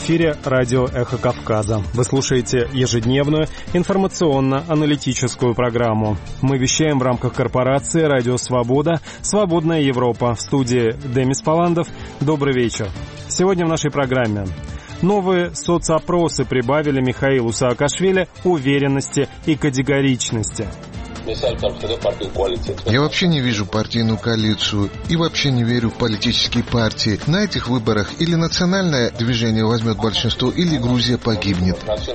эфире радио «Эхо Кавказа». Вы слушаете ежедневную информационно-аналитическую программу. Мы вещаем в рамках корпорации «Радио Свобода», «Свободная Европа». В студии Демис Паландов. Добрый вечер. Сегодня в нашей программе. Новые соцопросы прибавили Михаилу Саакашвили уверенности и категоричности. Я вообще не вижу партийную коалицию и вообще не верю в политические партии. На этих выборах или национальное движение возьмет большинство, или Грузия погибнет.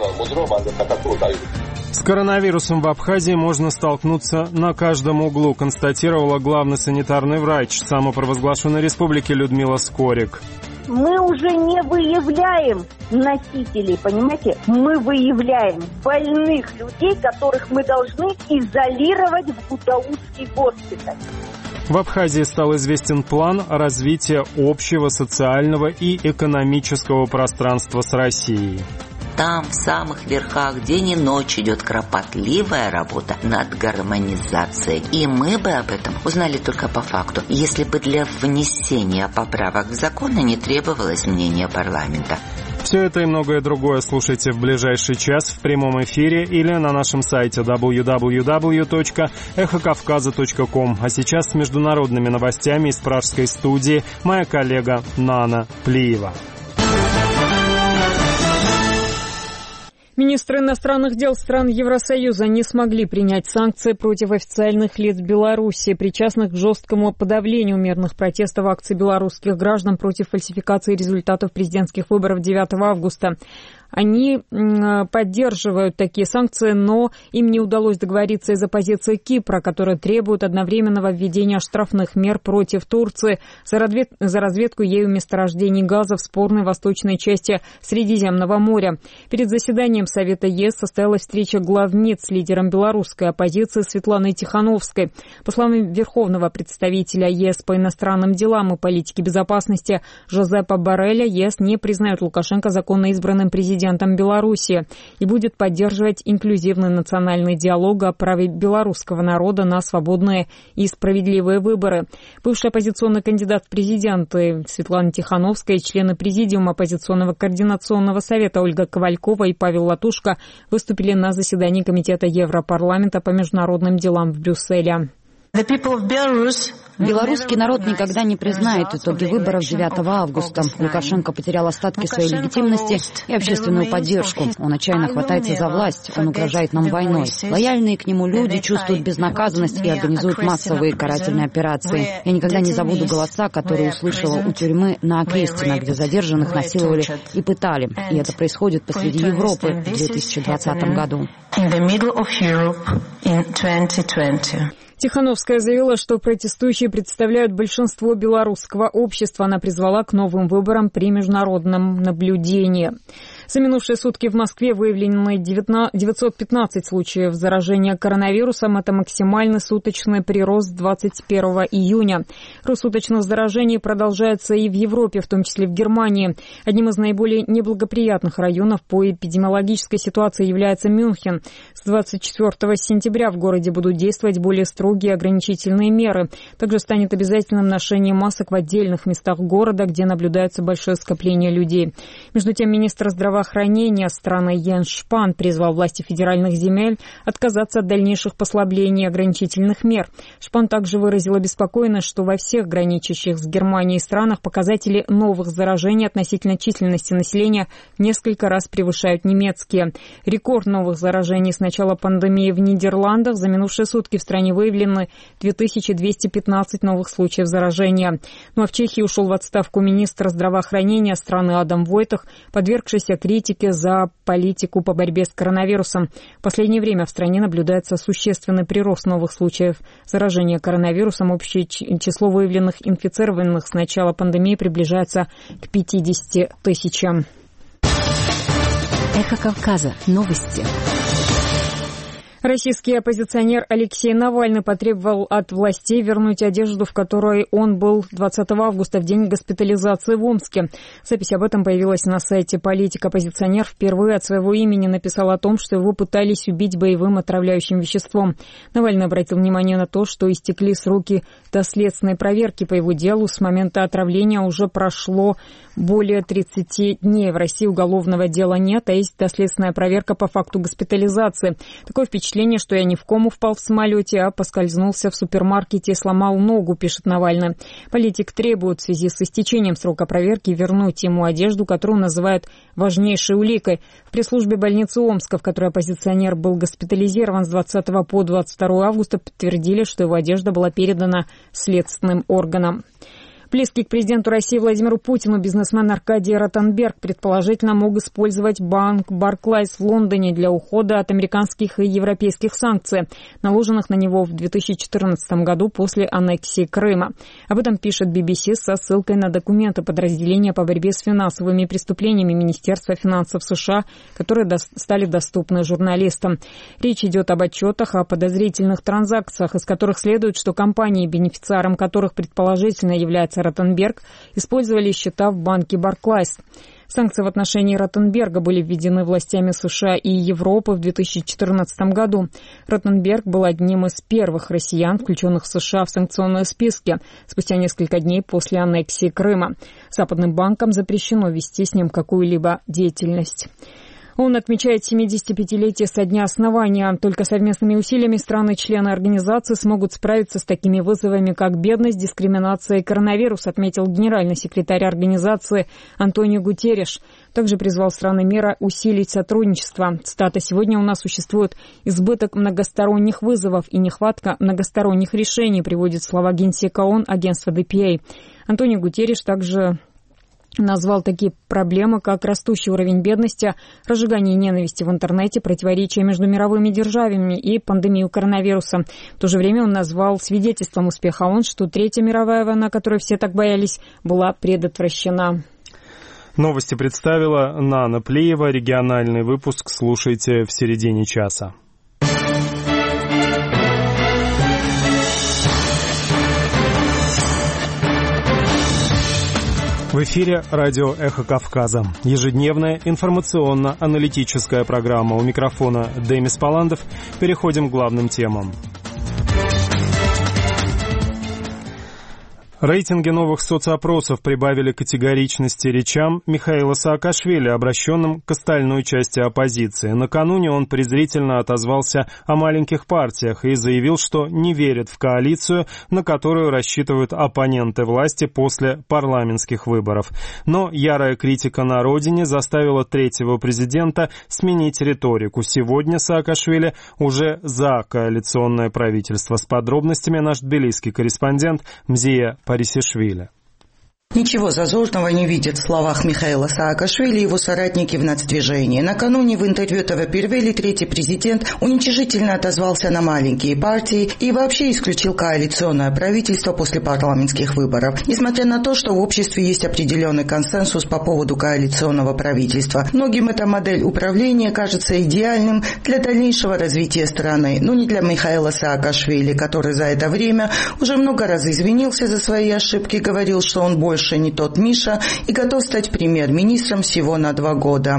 С коронавирусом в Абхазии можно столкнуться на каждом углу, констатировала главный санитарный врач самопровозглашенной республики Людмила Скорик. Мы уже не выявляем носителей, понимаете? Мы выявляем больных людей, которых мы должны изолировать в Гудаутский госпиталь. В Абхазии стал известен план развития общего социального и экономического пространства с Россией. Там, в самых верхах, день и ночь идет кропотливая работа над гармонизацией. И мы бы об этом узнали только по факту, если бы для внесения поправок в законы не требовалось мнения парламента. Все это и многое другое слушайте в ближайший час в прямом эфире или на нашем сайте www.эхокавказа.ком. А сейчас с международными новостями из пражской студии моя коллега Нана Плиева. Министры иностранных дел стран Евросоюза не смогли принять санкции против официальных лиц Беларуси, причастных к жесткому подавлению мирных протестов акций белорусских граждан против фальсификации результатов президентских выборов 9 августа. Они поддерживают такие санкции, но им не удалось договориться из-за позиции Кипра, которая требует одновременного введения штрафных мер против Турции за разведку ею месторождений газа в спорной восточной части Средиземного моря. Перед заседанием Совета ЕС состоялась встреча глав МИД с лидером белорусской оппозиции Светланой Тихановской. По словам верховного представителя ЕС по иностранным делам и политике безопасности Жозепа Борреля, ЕС не признает Лукашенко законно избранным президентом Беларуси и будет поддерживать инклюзивный национальный диалог о праве белорусского народа на свободные и справедливые выборы. Бывший оппозиционный кандидат в президенты Светлана Тихановская и члены президиума оппозиционного координационного совета Ольга Ковалькова и Павел Латушко выступили на заседании Комитета Европарламента по международным делам в Брюсселе. Белорусский народ никогда не признает итоги выборов 9 августа. Лукашенко потерял остатки своей легитимности и общественную поддержку. Он отчаянно хватается за власть, он угрожает нам войной. Лояльные к нему люди чувствуют безнаказанность и организуют массовые карательные операции. Я никогда не забуду голоса, которые услышала у тюрьмы на Окрестино, где задержанных насиловали и пытали. И это происходит посреди Европы в 2020 году. Тихановская заявила, что протестующие представляют большинство белорусского общества. Она призвала к новым выборам при международном наблюдении. За минувшие сутки в Москве выявлены 915 случаев заражения коронавирусом. Это максимальный суточный прирост 21 июня. Рост суточных заражений продолжается и в Европе, в том числе в Германии. Одним из наиболее неблагоприятных районов по эпидемиологической ситуации является Мюнхен. С 24 сентября в городе будут действовать более строгие ограничительные меры. Также станет обязательным ношение масок в отдельных местах города, где наблюдается большое скопление людей. Между тем, министр здравоохранения страны Йенс Шпан призвал власти федеральных земель отказаться от дальнейших послаблений ограничительных мер. Шпан также выразил обеспокоенность, что во всех граничащих с Германией странах показатели новых заражений относительно численности населения несколько раз превышают немецкие. Рекорд новых заражений с начала пандемии в Нидерландах. За минувшие сутки в стране выявлены 2215 новых случаев заражения. Ну а в Чехии ушел в отставку министр здравоохранения страны Адам Войтах, подвергшийся критике за политику по борьбе с коронавирусом. В последнее время в стране наблюдается существенный прирост новых случаев заражения коронавирусом. Общее число выявленных инфицированных с начала пандемии приближается к 50 тысячам. Эхо Кавказа. Новости. Российский оппозиционер Алексей Навальный потребовал от властей вернуть одежду, в которой он был 20 августа, в день госпитализации в Омске. Запись об этом появилась на сайте «Политик». Оппозиционер впервые от своего имени написал о том, что его пытались убить боевым отравляющим веществом. Навальный обратил внимание на то, что истекли сроки доследственной проверки по его делу. С момента отравления уже прошло более 30 дней. В России уголовного дела нет, а есть доследственная проверка по факту госпитализации. Такое впечатление, что я не в кому впал в самолете, а поскользнулся в супермаркете и сломал ногу, пишет Навальный. Политик требует в связи с истечением срока проверки вернуть ему одежду, которую называют важнейшей уликой. В пресс-службе больницы Омска, в которой оппозиционер был госпитализирован с 20 по 22 августа, подтвердили, что его одежда была передана следственным органам. Близкий к президенту России Владимиру Путину бизнесмен Аркадий Ротенберг предположительно мог использовать банк Barclays в Лондоне для ухода от американских и европейских санкций, наложенных на него в 2014 году после аннексии Крыма. Об этом пишет BBC со ссылкой на документы подразделения по борьбе с финансовыми преступлениями Министерства финансов США, которые стали доступны журналистам. Речь идет об отчетах о подозрительных транзакциях, из которых следует, что компании, бенефициаром которых предположительно является Ротенберг, использовали счета в банке Barclays. Санкции в отношении Ротенберга были введены властями США и Европы в 2014 году. Ротенберг был одним из первых россиян, включенных в США в санкционные списки, спустя несколько дней после аннексии Крыма. Западным банкам запрещено вести с ним какую-либо деятельность. Он отмечает 75-летие со дня основания. Только совместными усилиями страны-члены организации смогут справиться с такими вызовами, как бедность, дискриминация и коронавирус, отметил генеральный секретарь организации Антонио Гутерриш. Также призвал страны мира усилить сотрудничество. Цитата: «Сегодня у нас существует избыток многосторонних вызовов и нехватка многосторонних решений», приводит слова генсека ООН агентства DPA. Антонио Гутерриш также назвал такие проблемы, как растущий уровень бедности, разжигание ненависти в интернете, противоречия между мировыми державами и пандемию коронавируса. В то же время он назвал свидетельством успеха ООН, что Третья мировая война, которой все так боялись, была предотвращена. Новости представила Нана Плеева. Региональный выпуск слушайте в середине часа. В эфире радио «Эхо Кавказа». Ежедневная информационно-аналитическая программа. У микрофона Демис Паландов. Переходим к главным темам. Рейтинги новых соцопросов прибавили категоричности речам Михаила Саакашвили, обращенным к остальной части оппозиции. Накануне он презрительно отозвался о маленьких партиях и заявил, что не верит в коалицию, на которую рассчитывают оппоненты власти после парламентских выборов. Но ярая критика на родине заставила третьего президента сменить риторику. Сегодня Саакашвили уже за коалиционное правительство. С подробностями наш тбилисский корреспондент Мзия Парисишвили. Ничего зазорного не видят в словах Михаила Саакашвили и его соратники в нацдвижении. Накануне в интервью ТВ-Первели третий президент уничижительно отозвался на маленькие партии и вообще исключил коалиционное правительство после парламентских выборов. Несмотря на то, что в обществе есть определенный консенсус по поводу коалиционного правительства, многим эта модель управления кажется идеальным для дальнейшего развития страны, но не для Михаила Саакашвили, который за это время уже много раз извинился за свои ошибки, говорил, что он больше не тот Миша и готов стать премьер-министром всего на 2 года.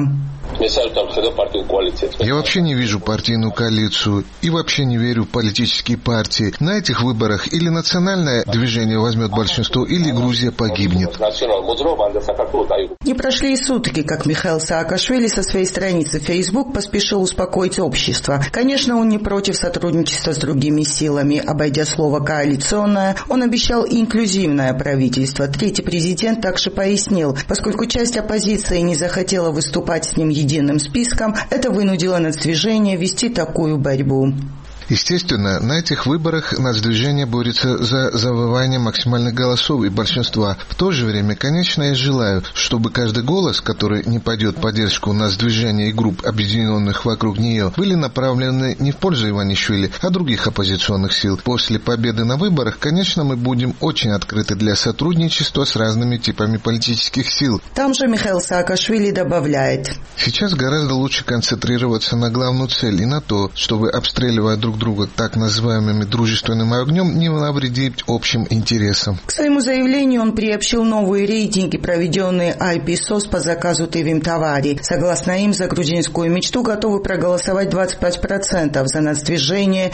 Я вообще не вижу партийную коалицию и вообще не верю в политические партии. На этих выборах или национальное движение возьмет большинство, или Грузия погибнет. Не прошли и сутки, как Михаил Саакашвили со своей страницы в Facebook поспешил успокоить общество. Конечно, он не против сотрудничества с другими силами. Обойдя слово «коалиционное», он обещал инклюзивное правительство. Третий президент также пояснил, поскольку часть оппозиции не захотела выступать с ним единым списком, это вынудило нацдвижение вести такую борьбу. Естественно, на этих выборах нацдвижение борется за завоевание максимальных голосов и большинства. В то же время, конечно, я желаю, чтобы каждый голос, который не пойдет в поддержку нацдвижения и групп, объединенных вокруг нее, были направлены не в пользу Иванишвили, а других оппозиционных сил. После победы на выборах, конечно, мы будем очень открыты для сотрудничества с разными типами политических сил. Там же Михаил Саакашвили добавляет: сейчас гораздо лучше концентрироваться на главную цель и на то, чтобы, обстреливая друг друга так называемым дружественным огнем, не навредить общим интересам. К своему заявлению он приобщил новые рейтинги, проведенные IPSOS по заказу Тивим Тавари. Согласно им, за грузинскую мечту готовы проголосовать 25%, за нацдвижение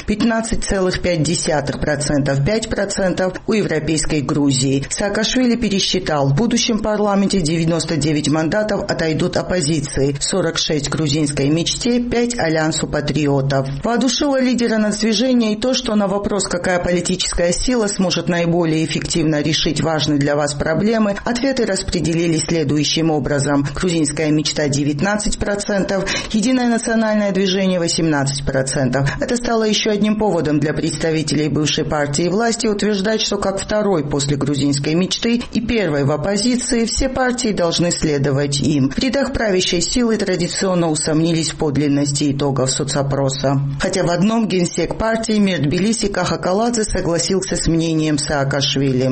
15,5%, 5% у Европейской Грузии. Саакашвили пересчитал, в будущем парламенте 99 мандатов отойдут оппозиции, 46 грузинской мечте, 5 альянсу патриотов. Воодушевило лидера нацдвижения и то, что на вопрос, какая политическая сила сможет наиболее эффективно решить важные для вас проблемы, ответы распределились следующим образом. Грузинская мечта 19%, Единое национальное движение 18%. Это стало еще одним поводом для представителей бывшей партии власти утверждать, что как второй после грузинской мечты и первой в оппозиции все партии должны следовать им. В рядах правящей силы традиционно усомнились в подлинности итогов соцопроса. Хотя в одном генсек партии Мир Тбилиси Каха Каладзе согласился с мнением Саакашвили.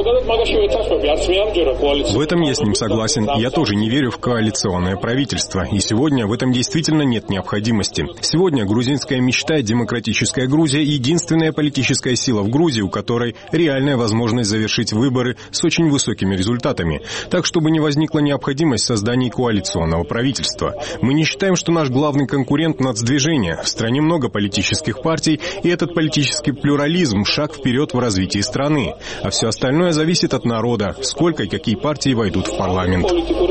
В этом я с ним согласен. Я тоже не верю в коалиционное правительство. И сегодня в этом действительно нет необходимости. Сегодня грузинская мечта и демократическая Грузия — единственная политическая сила в Грузии, у которой реальная возможность завершить выборы с очень высокими результатами. Так, чтобы не возникла необходимость создания коалиционного правительства. Мы не считаем, что наш главный конкурент — нацдвижение. В стране много политических партий, и этот политический плюрализм — шаг вперед в развитии страны. А все остальное зависит от народа, сколько и какие партии войдут в парламент.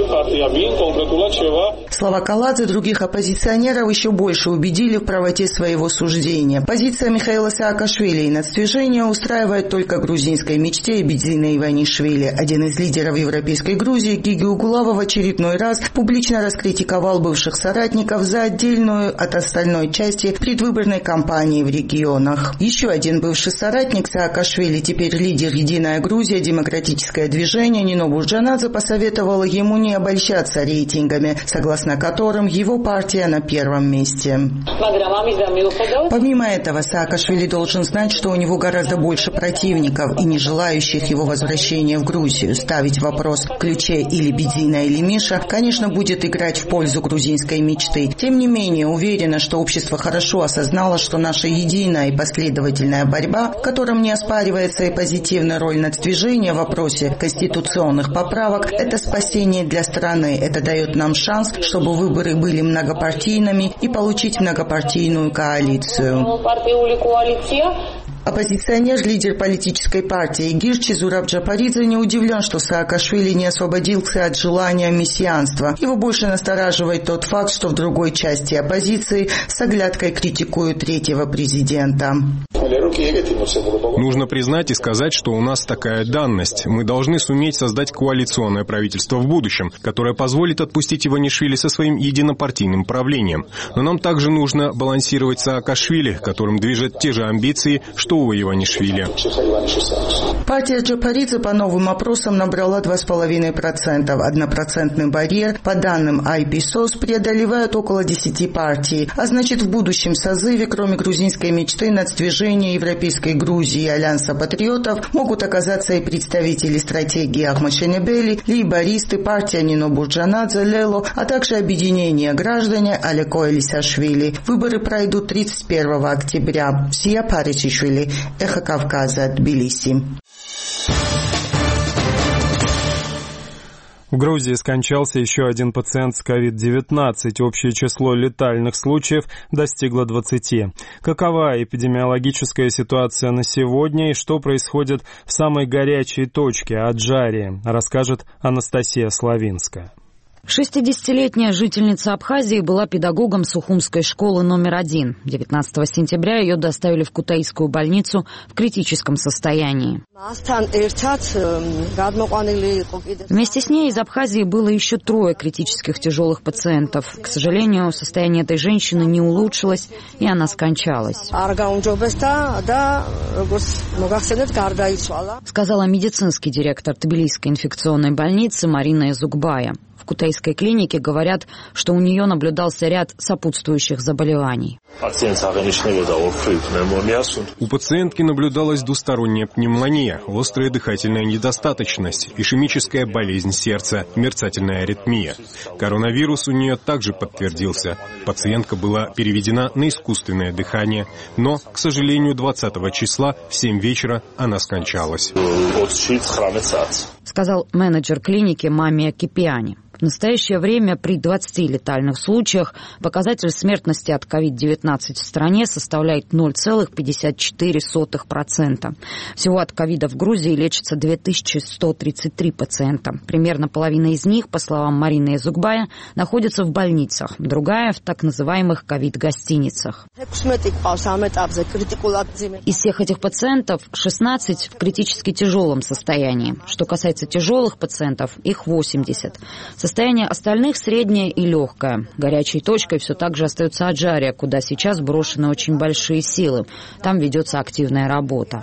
Слова Каладзе и других оппозиционеров еще больше убедили в правоте своего суждения. Позиция Михаила Саакашвили и нацдвижения устраивает только грузинской мечте и Бедзина Иванишвили. Один из лидеров Европейской Грузии, Гиги Угулава, в очередной раз публично раскритиковал бывших соратников за отдельную от остальной части предвыборной кампании в регионах. Еще один бывший соратник Саакашвили, теперь лидер «Единая Грузия», демократическое движение, Нино Бурджанадзе, посоветовала ему не обольщаться рейтингами, согласно которым его партия на первом месте. Помимо этого, Саакашвили должен знать, что у него гораздо больше противников и не желающих его возвращения в Грузию. Ставить вопрос в ключе или Бедзина, или Миша, конечно, будет играть в пользу грузинской мечты. Тем не менее, уверена, что общество хорошо осознало, что наша единая и последовательная борьба, в котором не оспаривается и позитивная роль нацдвижения в вопросе конституционных поправок, это спасение для страны. Это дает нам шанс, чтобы выборы были многопартийными и получить многопартийную коалицию. Оппозиционер, лидер политической партии Гирчи Зураб Джапаридзе не удивлен, что Саакашвили не освободился от желания мессианства. Его больше настораживает тот факт, что в другой части оппозиции с оглядкой критикуют третьего президента. Нужно признать и сказать, что у нас такая данность. Мы должны суметь создать коалиционное правительство в будущем, которое позволит отпустить Иванишвили со своим единопартийным правлением. Но нам также нужно балансировать Саакашвили, которым движет те же амбиции, что у Иванишвили. Партия Джапаридзе по новым опросам набрала 2,5%. 1% барьер, по данным IPSOS, преодолевают около 10 партий. А значит, в будущем созыве, кроме грузинской мечты, нацдвижения Европейской Грузии и Альянса патриотов, могут оказаться и представители стратегии Ахмад Шенебели, лейбористы, партия Нино Бурджанадзе, Лело, а также объединение граждане Алеко Элисашвили. Выборы пройдут 31 октября. Сия Паричишвили, Эхо Кавказа, Тбилиси. В Грузии скончался еще один пациент с COVID-19. Общее число летальных случаев достигло 20. Какова эпидемиологическая ситуация на сегодня и что происходит в самой горячей точке Аджарии, расскажет Анастасия Славинская. 60-летняя жительница Абхазии была педагогом Сухумской школы номер 1. 19 сентября ее доставили в Кутаисскую больницу в критическом состоянии. Вместе с ней из Абхазии было еще 3 критических тяжелых пациентов. К сожалению, состояние этой женщины не улучшилось, и она скончалась. Сказала медицинский директор Тбилисской инфекционной больницы Марина Эзукбая. В Кутаисской клинике говорят, что у нее наблюдался ряд сопутствующих заболеваний. У пациентки наблюдалась двусторонняя пневмония, острая дыхательная недостаточность, ишемическая болезнь сердца, мерцательная аритмия. Коронавирус у нее также подтвердился. Пациентка была переведена на искусственное дыхание, но, к сожалению, 20 числа в 7 вечера она скончалась. Сказал менеджер клиники Мамия Кипиани. В настоящее время при 20 летальных случаях показатель смертности от COVID-19 в стране составляет 0,54%. Всего от ковида в Грузии лечится 2133 пациента. Примерно половина из них, по словам Марины Эзукбая, находится в больницах, другая в так называемых ковид-гостиницах. Из всех этих пациентов 16 в критически тяжелом состоянии. Что касается тяжелых пациентов, их 80. Состояние остальных среднее и легкое. Горячей точкой все так же остается Аджария, куда сейчас брошены очень большие силы. Там ведется активная работа.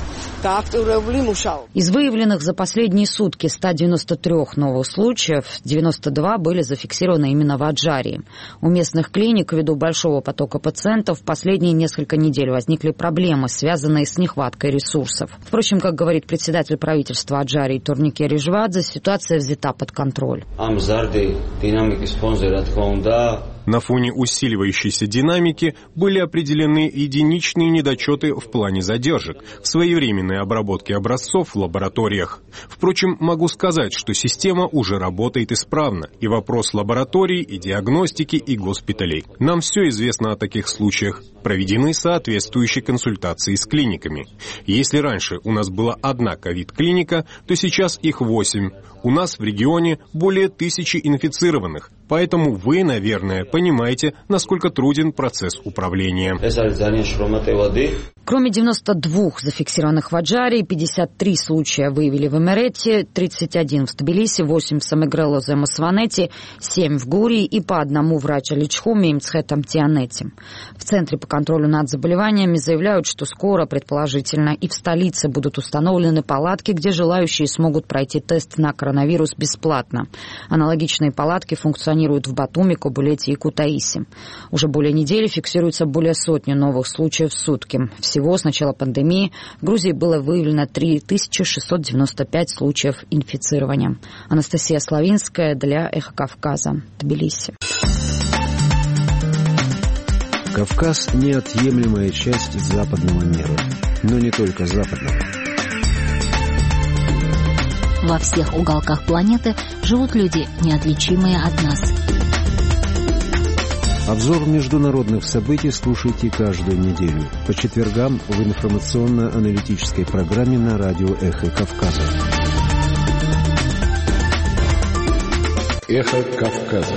Из выявленных за последние сутки 193 новых случаев 92 были зафиксированы именно в Аджарии. У местных клиник ввиду большого потока пациентов в последние несколько недель возникли проблемы, связанные с нехваткой ресурсов. Впрочем, как говорит председатель правительства Аджарии Турнике Режвадзе, ситуация взята под контроль. На фоне усиливающейся динамики были определены единичные недочеты в плане задержек в своевременной обработке образцов в лабораториях. Впрочем, могу сказать, что система уже работает исправно, и вопрос лабораторий, и диагностики, и госпиталей. Нам все известно о таких случаях. Проведены соответствующие консультации с клиниками. Если раньше у нас была одна ковид-клиника, то сейчас их 8. У нас в регионе более 1000 инфицированных. Поэтому вы, наверное, понимаете, насколько труден процесс управления. Кроме 92 зафиксированных в Аджарии, 53 случая выявили в Эмерете, 31 в Тбилиси, 8 в Самегрелозе Масванете, 7 в Гурии и по одному в Рача-Личхуме и Мцхетам-Тианете. В Центре по контролю над заболеваниями заявляют, что скоро, предположительно, и в столице будут установлены палатки, где желающие смогут пройти тест на коронавирус бесплатно. Аналогичные палатки функционируют в Батуми, Кобулете и Кутаиси. Уже более недели фиксируется более сотни новых случаев в сутки. Всего с начала пандемии в Грузии было выявлено 3695 случаев инфицирования. Анастасия Славинская для «Эхо Кавказа», Тбилиси. Кавказ – неотъемлемая часть западного мира, но не только западного. Во всех уголках планеты живут люди, неотличимые от нас. Обзор международных событий слушайте каждую неделю по четвергам в информационно-аналитической программе на радио «Эхо Кавказа». «Эхо Кавказа».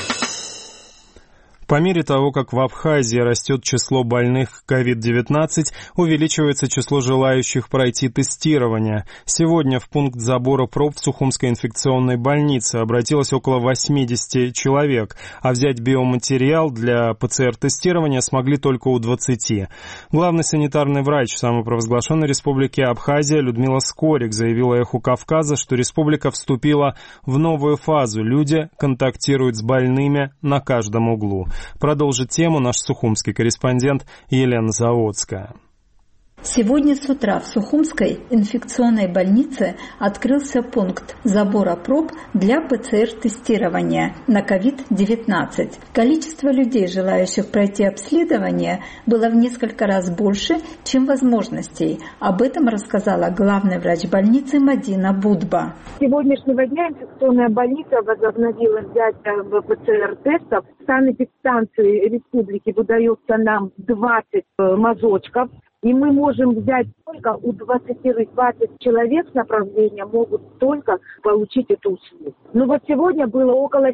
По мере того, как в Абхазии растет число больных COVID-19, увеличивается число желающих пройти тестирование. Сегодня в пункт забора проб в Сухумской инфекционной больнице обратилось около 80 человек, а взять биоматериал для ПЦР-тестирования смогли только у 20. Главный санитарный врач самопровозглашенной республики Абхазия Людмила Скорик заявила «Эху Кавказа», что республика вступила в новую фазу. Люди контактируют с больными на каждом углу. Продолжит тему наш сухумский корреспондент Елена Заводская. Сегодня с утра в Сухумской инфекционной больнице открылся пункт забора проб для ПЦР-тестирования на COVID-19. Количество людей, желающих пройти обследование, было в несколько раз больше, чем возможностей. Об этом рассказала главный врач больницы Мадина Будба. С сегодняшнего дня инфекционная больница возобновила взятие ПЦР-тестов. Санэпидстанции республики выдается нам 20 мазочков И мы можем взять только у 20 человек с направления могут только получить эту услугу. Но вот сегодня было около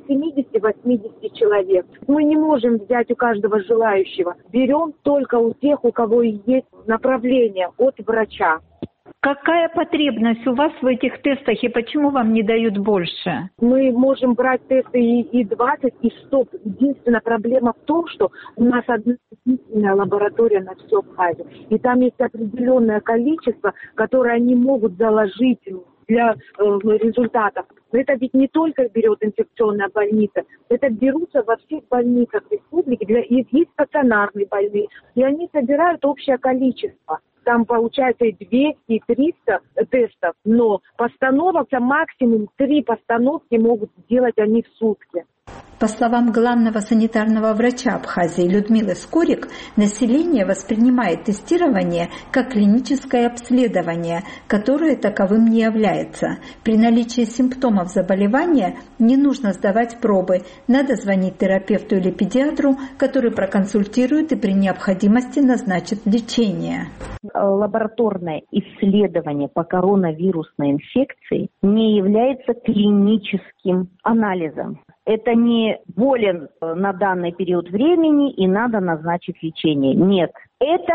70-80 человек. Мы не можем взять у каждого желающего. Берем только у тех, у кого есть направление от врача. Какая потребность у вас в этих тестах и почему вам не дают больше? Мы можем брать тесты и 20, и 100. Единственная проблема в том, что у нас одна единственная лаборатория на всю Абхазию. И там есть определенное количество, которое они могут заложить для результатов. Но это ведь не только берет инфекционная больница, это берутся во всех больницах республики, есть стационарные больные, и они собирают общее количество. Там получается и 200, и 300 тестов, но постановок максимум 3 постановки могут сделать они в сутки. По словам главного санитарного врача Абхазии Людмилы Скорик, население воспринимает тестирование как клиническое обследование, которое таковым не является. При наличии симптомов заболевания не нужно сдавать пробы, надо звонить терапевту или педиатру, который проконсультирует и при необходимости назначит лечение. Лабораторное исследование по коронавирусной инфекции не является клиническим анализом. Это не болен на данный период времени и надо назначить лечение. Нет, это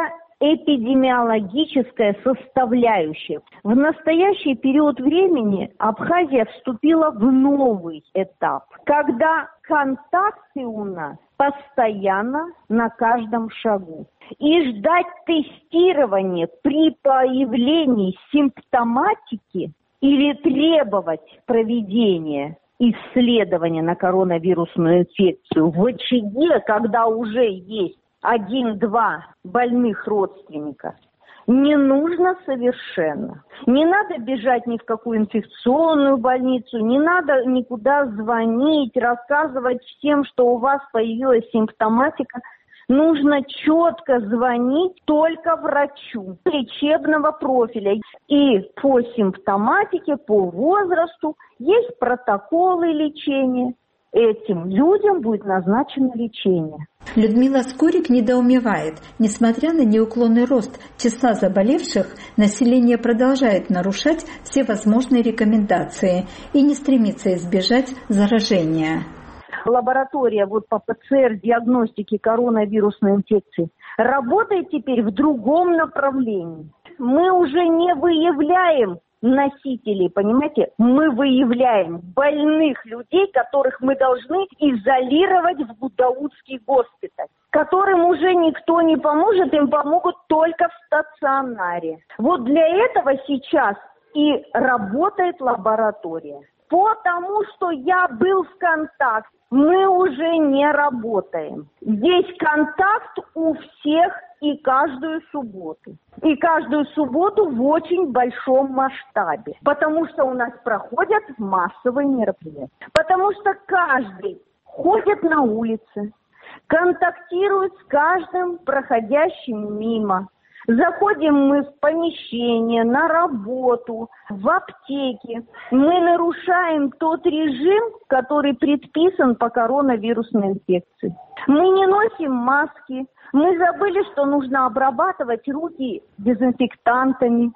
эпидемиологическая составляющая. В настоящий период времени Абхазия вступила в новый этап, когда контакты у нас постоянно на каждом шагу. И ждать тестирования при появлении симптоматики или требовать проведения исследования на коронавирусную инфекцию в очаге, когда уже есть 1-2 больных родственника, не нужно совершенно. Не надо бежать ни в какую инфекционную больницу, не надо никуда звонить, рассказывать всем, что у вас появилась симптоматика. Нужно четко звонить только врачу лечебного профиля. И по симптоматике, по возрасту есть протоколы лечения. Этим людям будет назначено лечение. Людмила Скорик недоумевает. Несмотря на неуклонный рост числа заболевших, население продолжает нарушать все возможные рекомендации и не стремится избежать заражения. Лаборатория по ПЦР-диагностике коронавирусной инфекции работает теперь в другом направлении. Мы уже не выявляем носителей, понимаете? Мы выявляем больных людей, которых мы должны изолировать в Гудаутский госпиталь, которым уже никто не поможет, им помогут только в стационаре. Вот для этого сейчас и работает лаборатория. Потому что я был в контакте, мы уже не работаем. Здесь контакт у всех и каждую субботу. И каждую субботу в очень большом масштабе. Потому что у нас проходят массовые мероприятия. Потому что каждый ходит на улице, контактирует с каждым проходящим мимо. Заходим мы в помещение, на работу, в аптеки. Мы нарушаем тот режим, который предписан по коронавирусной инфекции. Мы не носим маски. Мы забыли, что нужно обрабатывать руки дезинфектантами.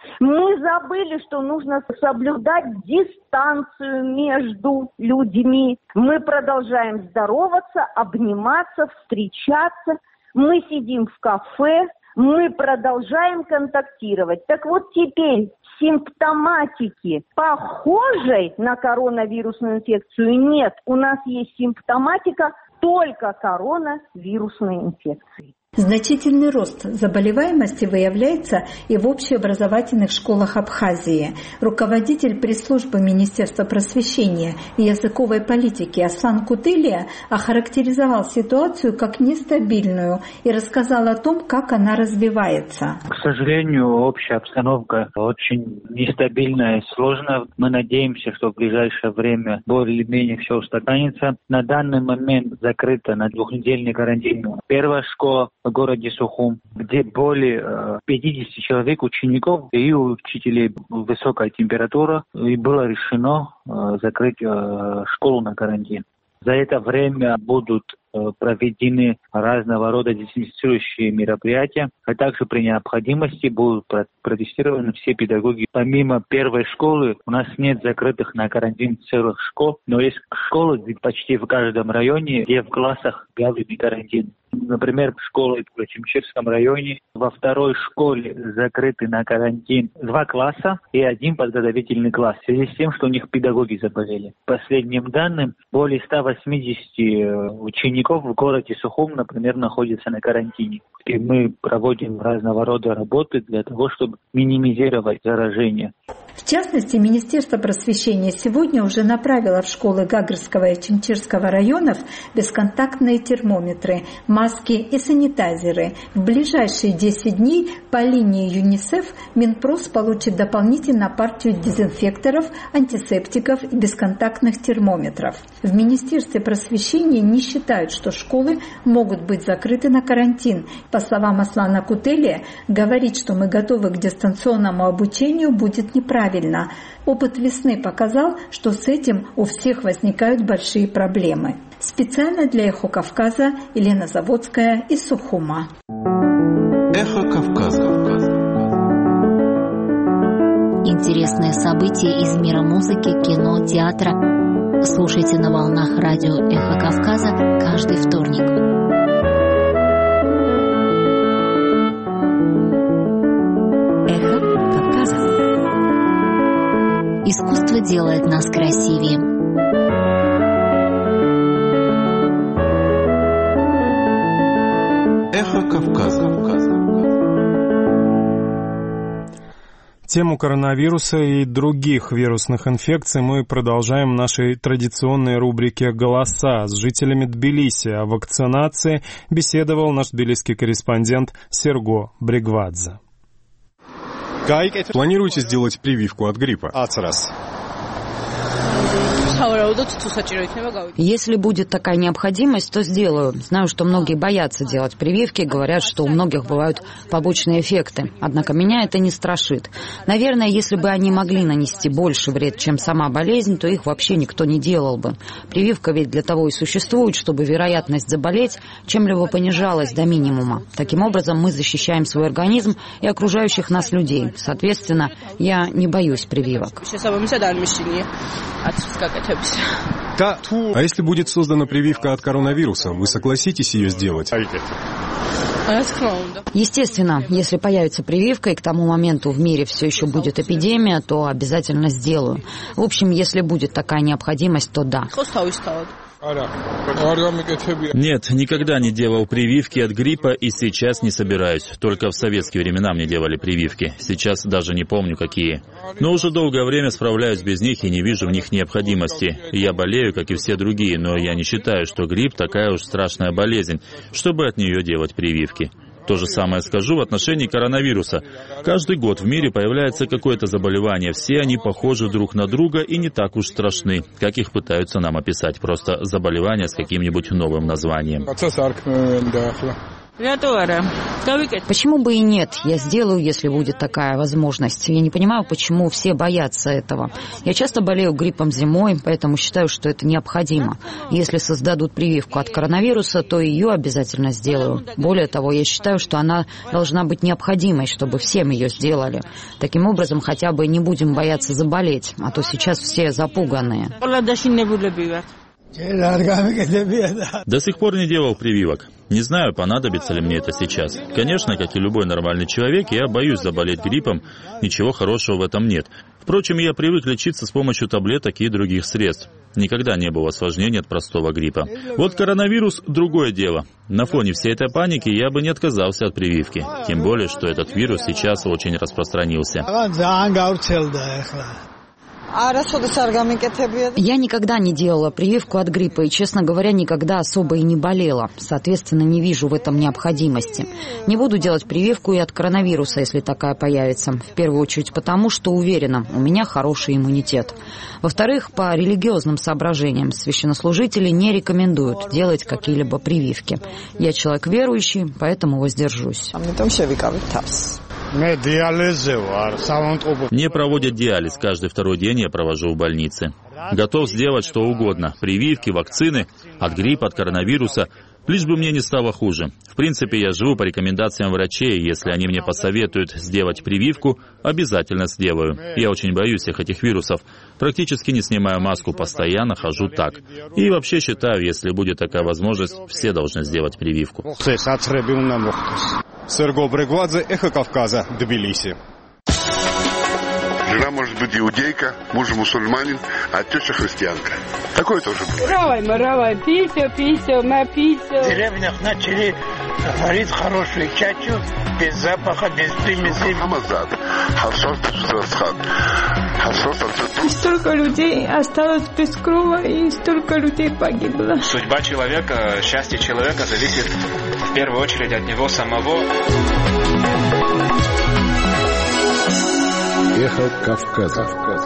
Мы забыли, что нужно соблюдать дистанцию между людьми. Мы продолжаем здороваться, обниматься, встречаться. Мы сидим в кафе. Мы продолжаем контактировать. Так вот теперь симптоматики, похожей на коронавирусную инфекцию, нет. У нас есть симптоматика только коронавирусной инфекции. Значительный рост заболеваемости выявляется и в общеобразовательных школах Абхазии. Руководитель пресс-службы Министерства просвещения и языковой политики Аслан Кутылия охарактеризовал ситуацию как нестабильную и рассказал о том, как она развивается. К сожалению, общая обстановка очень нестабильная и сложная. Мы надеемся, что в ближайшее время более-менее все устаканится. На данный момент закрыта на 2-недельный карантин первая школа в городе Сухум, где более 50 человек, учеников и учителей, высокая температура, и было решено закрыть школу на карантин. За это время будут проведены разного рода дезинфицирующие мероприятия, а также при необходимости будут протестированы все педагоги. Помимо первой школы у нас нет закрытых на карантин целых школ, но есть школы почти в каждом районе, где в классах объявлены карантин. Например, школы в Чимчирском районе. Во второй школе закрыты на карантин 2 класса и 1 подготовительный класс, в связи с тем, что у них педагоги заболели. По последним данным, более 180 учеников в городе Сухум, например, находятся на карантине. И мы проводим разного рода работы для того, чтобы минимизировать заражение. В частности, Министерство просвещения сегодня уже направило в школы Гагрского и Чимчирского районов бесконтактные термометры, маски и санитайзеры. В ближайшие 10 дней по линии ЮНИСЕФ Минпрос получит дополнительно партию дезинфекторов, антисептиков и бесконтактных термометров. В Министерстве просвещения не считают, что школы могут быть закрыты на карантин. По словам Аслана Кутелия, говорить, что мы готовы к дистанционному обучению, будет неправильно. Опыт весны показал, что с этим у всех возникают большие проблемы. Специально для «Эхо Кавказа» Елена Заводская из Сухума. «Эхо Кавказа». Интересные события из мира музыки, кино, театра. Слушайте на волнах радио «Эхо Кавказа» каждый вторник. Искусство делает нас красивее. Эхо Кавказа. Тему коронавируса и других вирусных инфекций мы продолжаем в нашей традиционной рубрике «Голоса». С жителями Тбилиси о вакцинации беседовал наш тбилисский корреспондент Серго Бригвадзе. Планируете сделать прививку от гриппа? Если будет такая необходимость, то сделаю. Знаю, что многие боятся делать прививки, говорят, что у многих бывают побочные эффекты. Однако меня это не страшит. Наверное, если бы они могли нанести больше вред, чем сама болезнь, то их вообще никто не делал бы. Прививка ведь для того и существует, чтобы вероятность заболеть чем-либо понижалась до минимума. Таким образом, мы защищаем свой организм и окружающих нас людей. Соответственно, я не боюсь прививок. А если будет создана прививка от коронавируса, вы согласитесь ее сделать? Естественно, если появится прививка и к тому моменту в мире все еще будет эпидемия, то обязательно сделаю. В общем, если будет такая необходимость, то да. Нет, никогда не делал прививки от гриппа и сейчас не собираюсь. Только в советские времена мне делали прививки. Сейчас даже не помню, какие. Но уже долгое время справляюсь без них и не вижу в них необходимости. Я болею, как и все другие, но я не считаю, что грипп такая уж страшная болезнь, чтобы от нее делать прививки. То же самое скажу в отношении коронавируса. Каждый год в мире появляется какое-то заболевание. Все они похожи друг на друга и не так уж страшны, как их пытаются нам описать. Просто заболевание с каким-нибудь новым названием. Почему бы и нет? Я сделаю, если будет такая возможность. Я не понимаю, почему все боятся этого. Я часто болею гриппом зимой, поэтому считаю, что это необходимо. Если создадут прививку от коронавируса, то ее обязательно сделаю. Более того, я считаю, что она должна быть необходимой, чтобы всем ее сделали. Таким образом, хотя бы не будем бояться заболеть, а то сейчас все запуганные. До сих пор не делал прививок. Не знаю, понадобится ли мне это сейчас. Конечно, как и любой нормальный человек, я боюсь заболеть гриппом. Ничего хорошего в этом нет. Впрочем, я привык лечиться с помощью таблеток и других средств. Никогда не было осложнений от простого гриппа. Вот коронавирус – другое дело. На фоне всей этой паники я бы не отказался от прививки. Тем более, что этот вирус сейчас очень распространился. Я никогда не делала прививку от гриппа и, честно говоря, никогда особо и не болела. Соответственно, не вижу в этом необходимости. Не буду делать прививку и от коронавируса, если такая появится. В первую очередь потому, что уверена, у меня хороший иммунитет. Во-вторых, по религиозным соображениям священнослужители не рекомендуют делать какие-либо прививки. Я человек верующий, поэтому воздержусь. Мне проводят диализ. Каждый второй день я провожу в больнице. Готов сделать что угодно. Прививки, вакцины, от гриппа, от коронавируса. Лишь бы мне не стало хуже. В принципе, я живу по рекомендациям врачей. Если они мне посоветуют сделать прививку, обязательно сделаю. Я очень боюсь всех этих вирусов. Практически не снимаю маску, постоянно хожу так. И вообще считаю, если будет такая возможность, все должны сделать прививку. Серго Брегвадзе, Эхо Кавказа, Тбилиси. Жена может быть иудейка, муж мусульманин, а теща христианка. Такое тоже бывает. Равай, писю, на писю. В деревнях начали варить хорошую чачу, без запаха, без примесей. И столько людей осталось без крова, и столько людей погибло. Судьба человека, счастье человека зависит в первую очередь от него самого. Эхо Кавказа.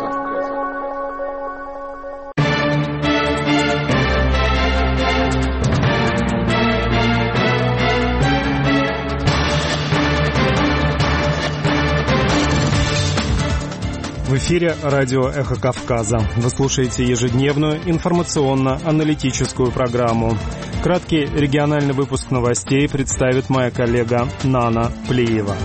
В эфире радио «Эхо Кавказа». Вы слушаете ежедневную информационно-аналитическую программу. Краткий региональный выпуск новостей представит моя коллега Нана Плиева.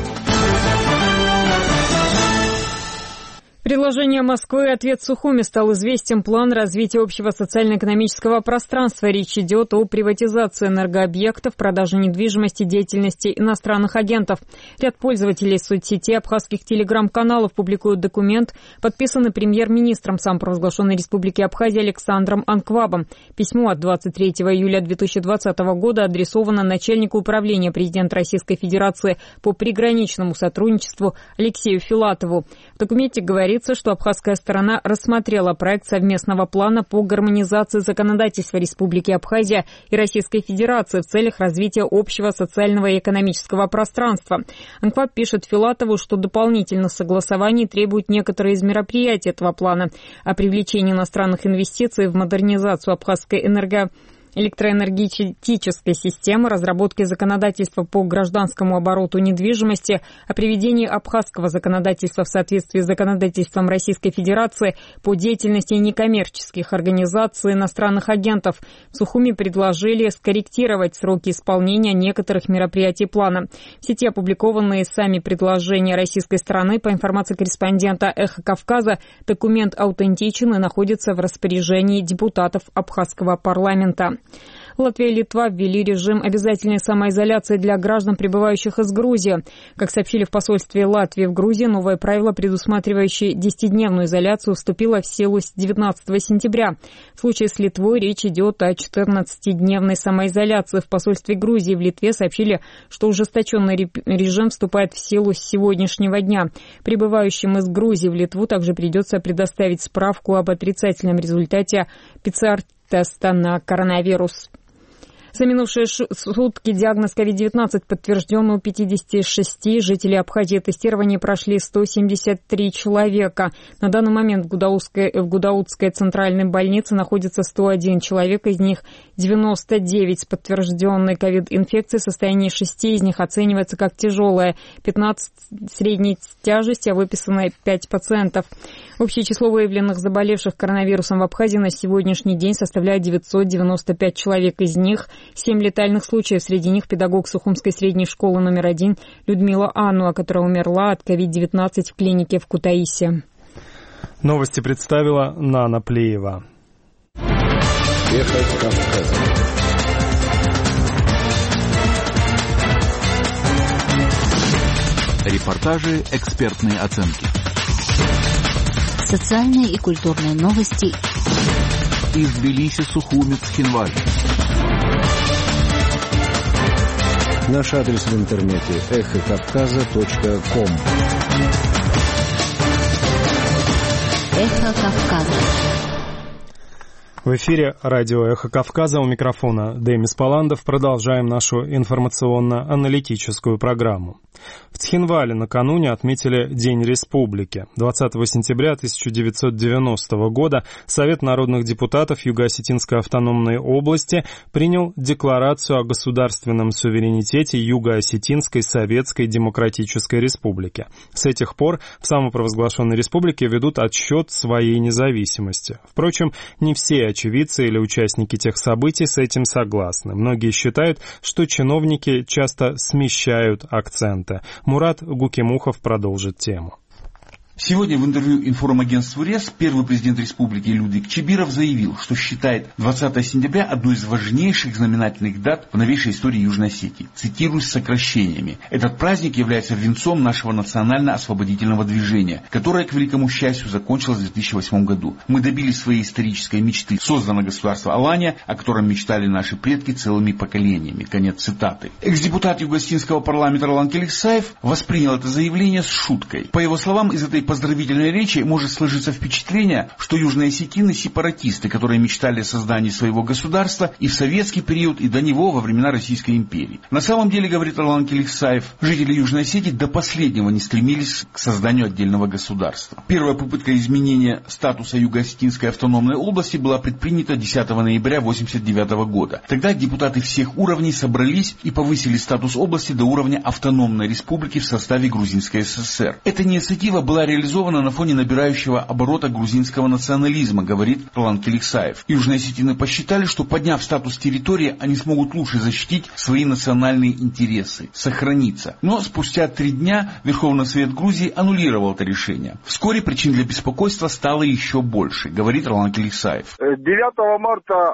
Предложение Москвы и ответ Сухуми стал известен план развития общего социально-экономического пространства. Речь идет о приватизации энергообъектов, продаже недвижимости, деятельности иностранных агентов. Ряд пользователей соцсетей абхазских телеграм-каналов публикуют документ, подписанный премьер-министром самопровозглашенной Республики Абхазия Александром Анквабом. Письмо от 23 июля 2020 года адресовано начальнику управления президента Российской Федерации по приграничному сотрудничеству Алексею Филатову. В документе говорится, что абхазская сторона рассмотрела проект совместного плана по гармонизации законодательства Республики Абхазия и Российской Федерации в целях развития общего социального и экономического пространства. Анкваб пишет Филатову, что дополнительно согласований требуют некоторые из мероприятий этого плана о привлечении иностранных инвестиций в модернизацию абхазской электроэнергетической системы, разработки законодательства по гражданскому обороту недвижимости, о приведении абхазского законодательства в соответствии с законодательством Российской Федерации по деятельности некоммерческих организаций иностранных агентов. В Сухуми предложили скорректировать сроки исполнения некоторых мероприятий плана. В сети опубликованные сами предложения российской стороны. По информации корреспондента «Эхо Кавказа», документ аутентичен и находится в распоряжении депутатов абхазского парламента. Латвия и Литва ввели режим обязательной самоизоляции для граждан, прибывающих из Грузии. Как сообщили в посольстве Латвии в Грузии, новое правило, предусматривающее 10-дневную изоляцию, вступило в силу с 19 сентября. В случае с Литвой речь идет о 14-дневной самоизоляции. В посольстве Грузии в Литве сообщили, что ужесточенный режим вступает в силу с сегодняшнего дня. Прибывающим из Грузии в Литву также придется предоставить справку об отрицательном результате ПЦР-теста на коронавирус. За минувшие сутки диагноз COVID-19 подтвержден у 56 жителей Абхазии. Тестирование прошли 173 человека. На данный момент в Гудаутской центральной больнице находится 101 человек, из них 99 с подтвержденной COVID-инфекцией. Состояние 6 из них оценивается как тяжелое, 15 средней тяжести, а выписано 5 пациентов. Общее число выявленных заболевших коронавирусом в Абхазии на сегодняшний день составляет 995 человек. Из них 7 летальных случаев. Среди них педагог Сухумской средней школы номер 1 Людмила Ануа, которая умерла от COVID-19 в клинике в Кутаиси. Новости представила Нана Плиева. Эхо Кавказа. Репортажи, экспертные оценки. Социальные и культурные новости. Из Тбилиси, Сухуми, Цхинвали. Наш адрес в интернете эхокавказа.ком. Эхо Кавказа. В эфире радио «Эхо Кавказа», у микрофона Демис Паландов. Продолжаем нашу информационно-аналитическую программу. В Цхинвале накануне отметили День Республики. 20 сентября 1990 года Совет народных депутатов Юго-Осетинской автономной области принял Декларацию о государственном суверенитете Юго-Осетинской Советской Демократической Республики. С этих пор в самопровозглашенной республике ведут отсчет своей независимости. Впрочем, не все очевидцы или участники тех событий с этим согласны. Многие считают, что чиновники часто смещают акценты. Мурат Гукимухов продолжит тему. Сегодня в интервью информагентству РЕС первый президент республики Людвиг Чибиров заявил, что считает 20 сентября одной из важнейших знаменательных дат в новейшей истории Южной Осетии. Цитирую с сокращениями. Этот праздник является венцом нашего национально-освободительного движения, которое, к великому счастью, закончилось в 2008 году. Мы добились своей исторической мечты. Создано государство Алания, о котором мечтали наши предки целыми поколениями. Конец цитаты. Экс-депутат Юго-Осетинского парламента Ролан Келиксаев воспринял это заявление с шуткой. По его словам, из этой поздравительной речи может сложиться впечатление, что южные осетины – сепаратисты, которые мечтали о создании своего государства и в советский период, и до него во времена Российской империи. На самом деле, говорит Ролан Келиксаев, жители Южной Осетии до последнего не стремились к созданию отдельного государства. Первая попытка изменения статуса Юго-Осетинской автономной области была предпринята 10 ноября 1989 года. Тогда депутаты всех уровней собрались и повысили статус области до уровня автономной республики в составе Грузинской ССР. Эта инициатива была реализована на фоне набирающего оборота грузинского национализма, говорит Ролан Келиксаев. Южные осетины посчитали, что подняв статус территории, они смогут лучше защитить свои национальные интересы, сохраниться. Но спустя 3 дня Верховный Совет Грузии аннулировал это решение. Вскоре причин для беспокойства стало еще больше, говорит Ролан Келиксаев. 9 марта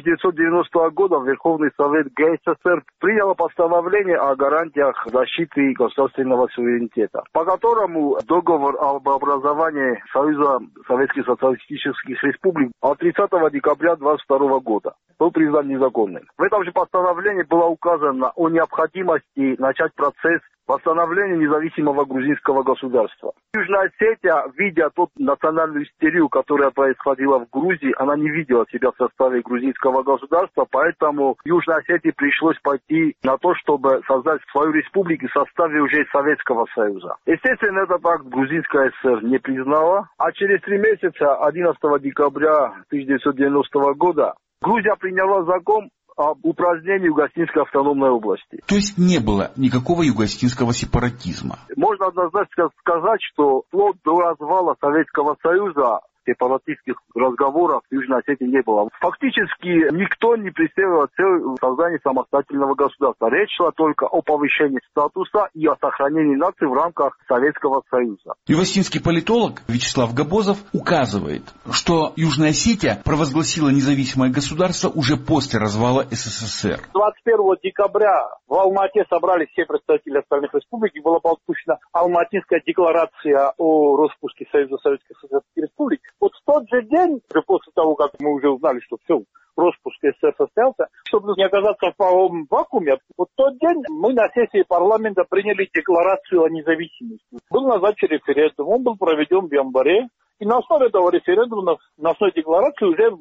1990 года Верховный Совет ГССР принял постановление о гарантиях защиты государственного суверенитета, по которому договор об образовании Союза Советских Социалистических Республик от 30 декабря 1922 года был признан незаконным. В этом же постановлении было указано о необходимости начать процесс восстановления независимого грузинского государства. Южная Осетия, видя ту национальную истерию, которая происходила в Грузии, она не видела себя в составе грузинского государства, поэтому Южной Осетии пришлось пойти на то, чтобы создать свою республику в составе уже Советского Союза. Естественно, этот акт Грузинская ССР не признала, а через 3 месяца, 11 декабря 1990 года, Грузия приняла закон об упразднении Юго-Осетинской автономной области. То есть не было никакого юго-осетинского сепаратизма? Можно однозначно сказать, что вплоть до развала Советского Союза сепаратистских разговоров в Южной Осетии не было. Фактически никто не преследовал цель создания самостоятельного государства. Речь шла только о повышении статуса и о сохранении нации в рамках Советского Союза. Юго-осетинский политолог Вячеслав Габозов указывает, что Южная Осетия провозгласила независимое государство уже после развала СССР. 21 декабря в Алмате собрались все представители остальных республик, и была подпущена Алматинская декларация о распуске Союза Советских Социалистических Республик. Вот в тот же день, после того, как мы уже узнали, что все, распуск СССР состоялся, чтобы не оказаться в правовом вакууме, вот в тот день мы на сессии парламента приняли декларацию о независимости. Был назначен референдум, он был проведен в январе. И на основе этого референдума, на основе декларации уже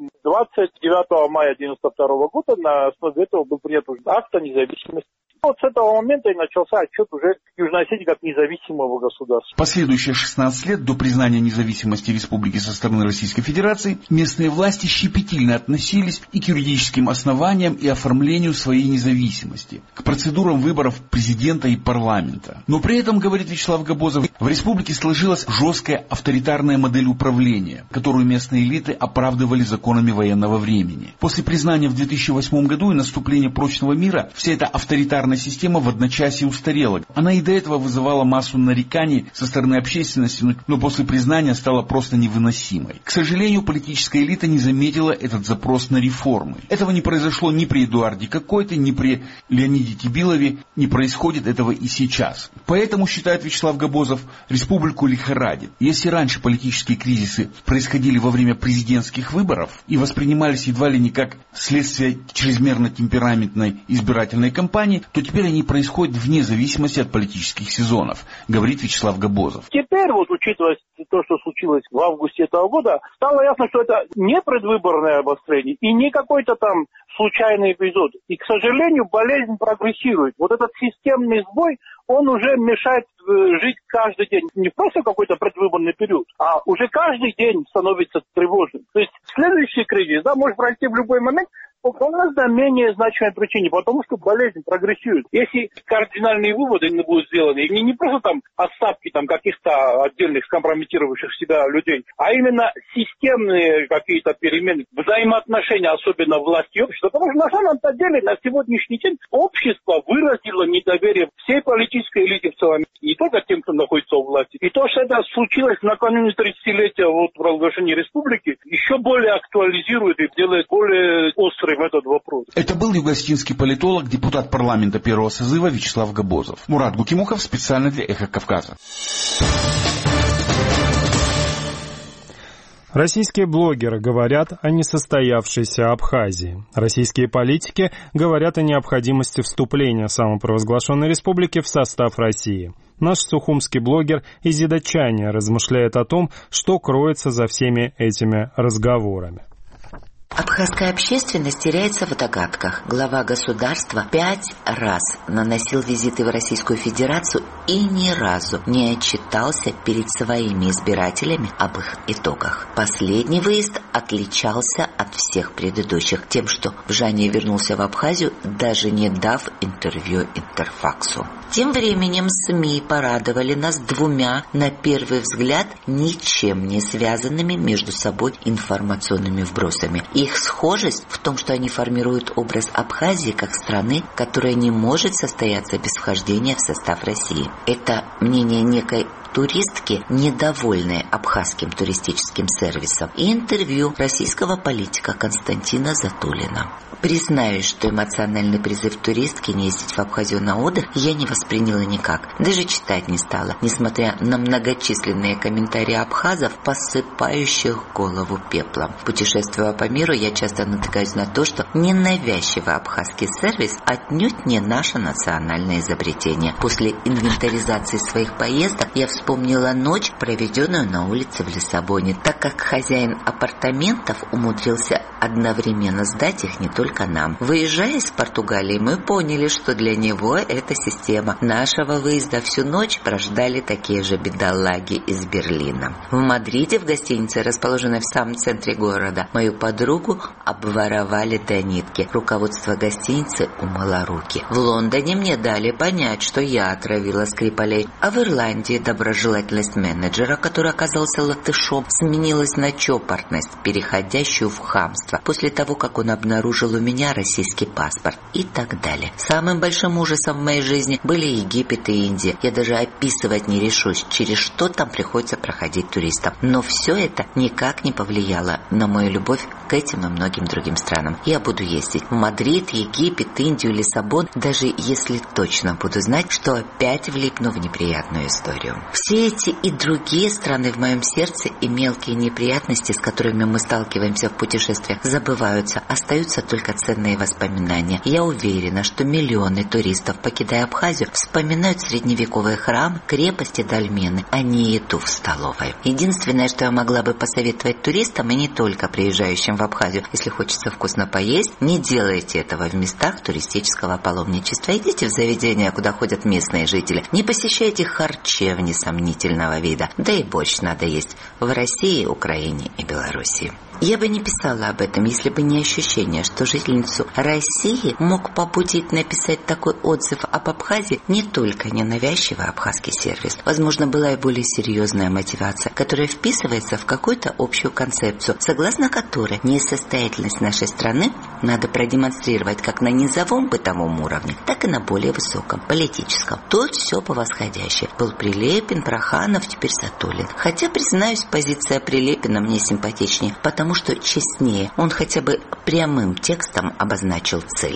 29 мая 1992 года на основе этого был принят акт о независимости. Вот с этого момента и начался отчет уже Южной Осетии как независимого государства. Последующие 16 лет до признания независимости республики со стороны Российской Федерации местные власти щепетильно относились и к юридическим основаниям и оформлению своей независимости, к процедурам выборов президента и парламента. Но при этом, говорит Вячеслав Габозов, в республике сложилась жесткая авторитарная модель управления, которую местные элиты оправдывали законами военного времени. После признания в 2008 году и наступления прочного мира вся эта авторитарная система в одночасье устарела. Она и до этого вызывала массу нареканий со стороны общественности, но после признания стала просто невыносимой. К сожалению, политическая элита не заметила этот запрос на реформы. Этого не произошло ни при Эдуарде Какойте, ни при Леониде Тибилове, не происходит этого и сейчас. Поэтому, считает Вячеслав Габозов, республику лихорадит. Если раньше политические кризисы происходили во время президентских выборов и воспринимались едва ли не как следствие чрезмерно темпераментной избирательной кампании, то теперь они происходят вне зависимости от политических сезонов, говорит Вячеслав Габозов. Теперь, учитывая то, что случилось в августе этого года, стало ясно, что это не предвыборное обострение и не какой-то там случайный эпизод. И, к сожалению, болезнь прогрессирует. Вот этот системный сбой, он уже мешает жить каждый день. Не просто какой-то предвыборный период, а уже каждый день становится тревожным. То есть следующий кризис, может пройти в любой момент, по гораздо менее значимой причине, потому что болезнь прогрессирует. Если кардинальные выводы не будут сделаны, и не просто там отставки каких-то отдельных скомпрометировавших себя людей, а именно системные какие-то перемены, взаимоотношения, особенно власти и общества, потому что на самом-то деле на сегодняшний день общество выразило недоверие всей политической элите в целом, не только тем, кто находится у власти. И то, что это случилось накануне 30-летия провозглашения республики, еще более актуализирует и делает более острым этот вопрос. Это был югостинский политолог, депутат парламента первого созыва Вячеслав Габозов. Мурат Гукимухов специально для «Эхо Кавказа». Российские блогеры говорят о несостоявшейся Абхазии. Российские политики говорят о необходимости вступления самопровозглашенной республики в состав России. Наш сухумский блогер Изида Чаня размышляет о том, что кроется за всеми этими разговорами. Абхазская общественность теряется в догадках. Глава государства 5 раз наносил визиты в Российскую Федерацию и ни разу не отчитался перед своими избирателями об их итогах. Последний выезд отличался от всех предыдущих тем, что Вжания вернулся в Абхазию, даже не дав интервью Интерфаксу. Тем временем СМИ порадовали нас двумя, на первый взгляд, ничем не связанными между собой информационными вбросами. Их схожесть в том, что они формируют образ Абхазии как страны, которая не может состояться без вхождения в состав России. Это мнение некой туристки, недовольной абхазским туристическим сервисом, и интервью российского политика Константина Затулина. Признаюсь, что эмоциональный призыв туристки не ездить в Абхазию на отдых я не восприняла никак, даже читать не стала, несмотря на многочисленные комментарии абхазов, посыпающих голову пеплом. Путешествуя по миру, я часто натыкаюсь на то, что ненавязчивый абхазский сервис отнюдь не наше национальное изобретение. После инвентаризации своих поездок я вспомнила ночь, проведенную на улице в Лиссабоне, так как хозяин апартаментов умудрился одновременно сдать их не только нам. Выезжая из Португалии, мы поняли, что для него эта система. Нашего выезда всю ночь прождали такие же бедолаги из Берлина. В Мадриде, в гостинице, расположенной в самом центре города, мою подругу обворовали до нитки. Руководство гостиницы умыло руки. В Лондоне мне дали понять, что я отравила Скрипалей, а в Ирландии доброжелательность менеджера, который оказался латышом, сменилась на чопортность, переходящую в хамство, после того, как он обнаружил у меня российский паспорт и так далее. Самым большим ужасом в моей жизни были Египет и Индия. Я даже описывать не решусь, через что там приходится проходить туристам. Но все это никак не повлияло на мою любовь к этим и многим другим странам. Я буду ездить в Мадрид, Египет, Индию, Лиссабон, даже если точно буду знать, что опять влипну в неприятную историю. Все эти и другие страны в моем сердце и мелкие неприятности, с которыми мы сталкиваемся в путешествиях, забываются. Остаются только ценные воспоминания. Я уверена, что миллионы туристов, покидая Абхазию, вспоминают средневековые храмы, крепости, дольмены, а не еду в столовой. Единственное, что я могла бы посоветовать туристам, и не только приезжающим в Абхазию, если хочется вкусно поесть, не делайте этого в местах туристического паломничества. Идите в заведения, куда ходят местные жители. Не посещайте харчевни сомнительного вида. Да и борщ надо есть в России, Украине и Белоруссии. Я бы не писала об этом, если бы не ощущение, что жительницу России мог побудить написать такой отзыв об Абхазии не только ненавязчивый абхазский сервис. Возможно, была и более серьезная мотивация, которая вписывается в какую-то общую концепцию, согласно которой несостоятельность нашей страны надо продемонстрировать как на низовом бытовом уровне, так и на более высоком, политическом. Тут все по восходящей. Был Прилепин, Проханов, теперь Затулин. Хотя, признаюсь, позиция Прилепина мне симпатичнее, потому что честнее. Он хотя бы прямым текстом обозначил цель.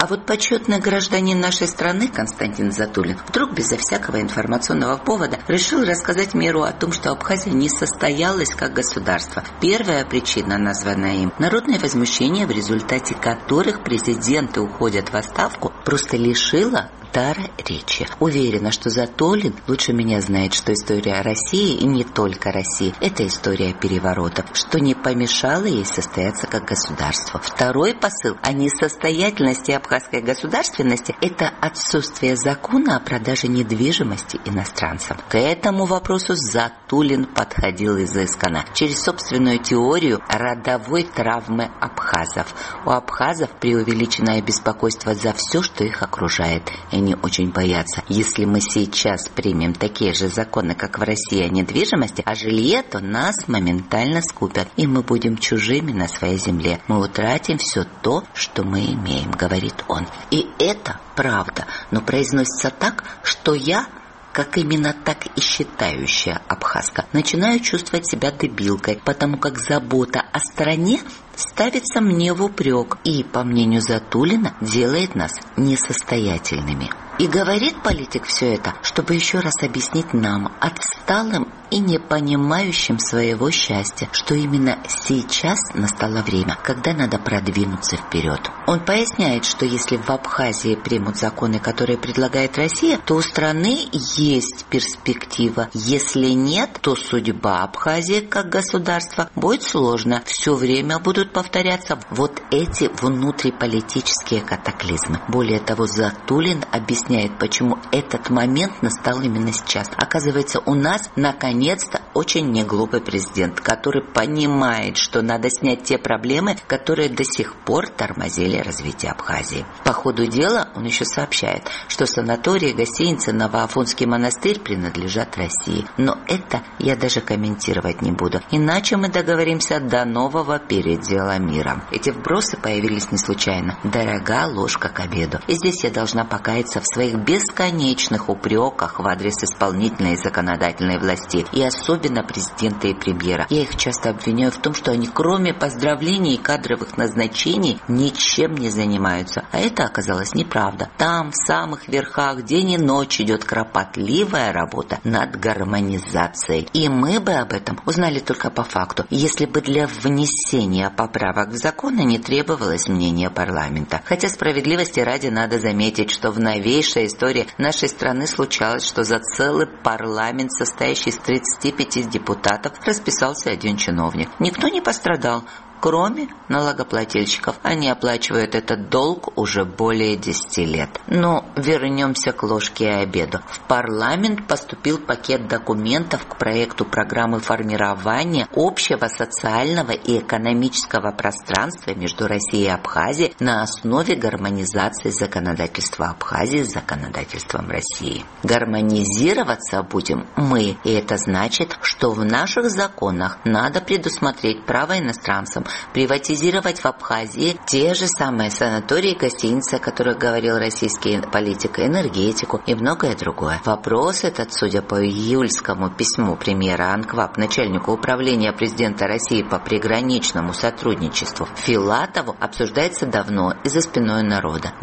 А вот почетный гражданин нашей страны Константин Затулин вдруг безо всякого информационного повода решил рассказать миру о том, что Абхазия не состоялась как государство. Первая причина, названная им, народное возмущение, в результате которых президенты уходят в отставку, просто лишила дара речи. Уверена, что Затулин лучше меня знает, что история России, и не только России, это история переворотов, что не помешало ей состояться как государство. Второй посыл о несостоятельности абхазской государственности – это отсутствие закона о продаже недвижимости иностранцам. К этому вопросу Затулин подходил изысканно, через собственную теорию родовой травмы абхазов. У абхазов преувеличенное беспокойство за все, что их окружает. Они очень боятся. Если мы сейчас примем такие же законы, как в России, о недвижимости, о жилье, то нас моментально скупят, и мы будем чужими на своей земле. Мы утратим все то, что мы имеем, говорит он. И это правда, но произносится так, что я, как именно так и считающая абхазка, начинаю чувствовать себя дебилкой, потому как забота о стране ставится мне в упрек и, по мнению Затулина, делает нас несостоятельными. И говорит политик все это, чтобы еще раз объяснить нам, отсталым и не понимающим своего счастья, что именно сейчас настало время, когда надо продвинуться вперед. Он поясняет, что если в Абхазии примут законы, которые предлагает Россия, то у страны есть перспектива. Если нет, то судьба Абхазии как государства будет сложна. Все время будут повторяться вот эти внутриполитические катаклизмы. Более того, Затулин объясняет, почему этот момент настал именно сейчас. Оказывается, у нас наконец-то очень неглупый президент, который понимает, что надо снять те проблемы, которые до сих пор тормозили развитие Абхазии. По ходу дела он еще сообщает, что санатории, гостиницы, Новоафонский монастырь принадлежат России. Но это я даже комментировать не буду. Иначе мы договоримся до нового передела мира. Эти вбросы появились не случайно. Дорога ложка к обеду. И здесь я должна покаяться в своих бесконечных упреках в адрес исполнительной и законодательной власти, и особенно президента и премьера. Я их часто обвиняю в том, что они кроме поздравлений и кадровых назначений ничем не занимаются. А это оказалось неправда. Там, в самых верхах, день и ночь идет кропотливая работа над гармонизацией. И мы бы об этом узнали только по факту, если бы для внесения поправок в законы не требовалось мнение парламента. Хотя справедливости ради надо заметить, что в новейшей истории нашей страны случалось, что за целый парламент, состоящий из 35 депутатов, расписался один чиновник. Никто не пострадал, кроме налогоплательщиков. Они оплачивают этот долг уже более 10 лет. Но вернемся к ложке и обеду. В парламент поступил пакет документов к проекту программы формирования общего социального и экономического пространства между Россией и Абхазией на основе гармонизации законодательства Абхазии с законодательством России. Гармонизироваться будем мы, и это значит, что в наших законах надо предусмотреть право иностранцам приватизировать в Абхазии те же самые санатории и гостиницы, о которых говорил российский политик, энергетику и многое другое. Вопрос этот, судя по июльскому письму премьера Анкваб начальнику управления президента России по приграничному сотрудничеству Филатову, обсуждается давно и за спиной народа.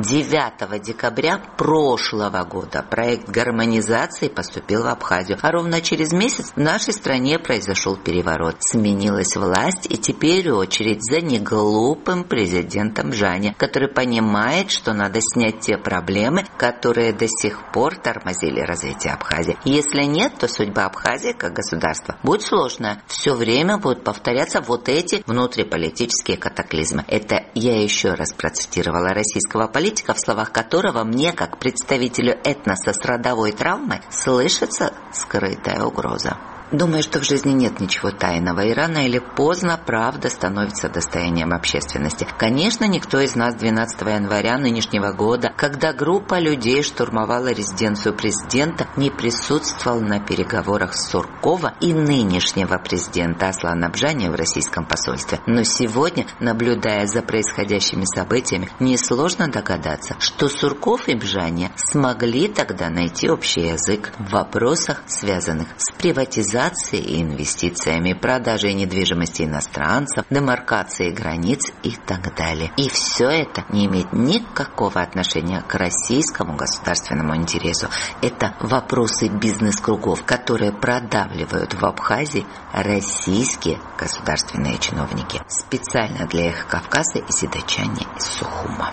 9 декабря прошлого года проект гармонизации поступил в Абхазию, а ровно через месяц в нашей стране произошел переворот. Сменилась власть, и теперь очередь за неглупым президентом Жане, который понимает, что надо снять те проблемы, которые до сих пор тормозили развитие Абхазии. Если нет, то судьба Абхазии как государства будет сложная. Все время будут повторяться вот эти внутриполитические катаклизмы. Это я еще раз процитировала российского политика, в словах которого мне, как представителю этноса с родовой травмой, слышится скрытая угроза. Думаю, что в жизни нет ничего тайного, и рано или поздно правда становится достоянием общественности. Конечно, никто из нас 12 января нынешнего года, когда группа людей штурмовала резиденцию президента, не присутствовал на переговорах Суркова и нынешнего президента Аслана Бжани в российском посольстве. Но сегодня, наблюдая за происходящими событиями, несложно догадаться, что Сурков и Бжани смогли тогда найти общий язык в вопросах, связанных с приватизацией колонизацией и инвестициями, продажей недвижимости иностранцам, демаркацией границ и так далее. И все это не имеет никакого отношения к российскому государственному интересу. Это вопросы бизнес-кругов, которые продавливают в Абхазии российские государственные чиновники. Специально для Эхо Кавказа Изида Чани из Сухума.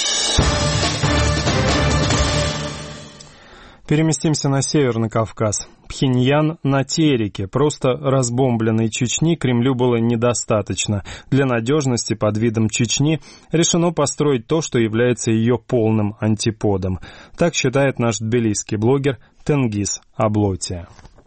Переместимся на Северный Кавказ. Пхеньян на Тереке. Просто разбомбленной Чечни Кремлю было недостаточно. Для надежности под видом Чечни решено построить то, что является ее полным антиподом. Так считает наш тбилисский блогер Тенгиз Аблотия.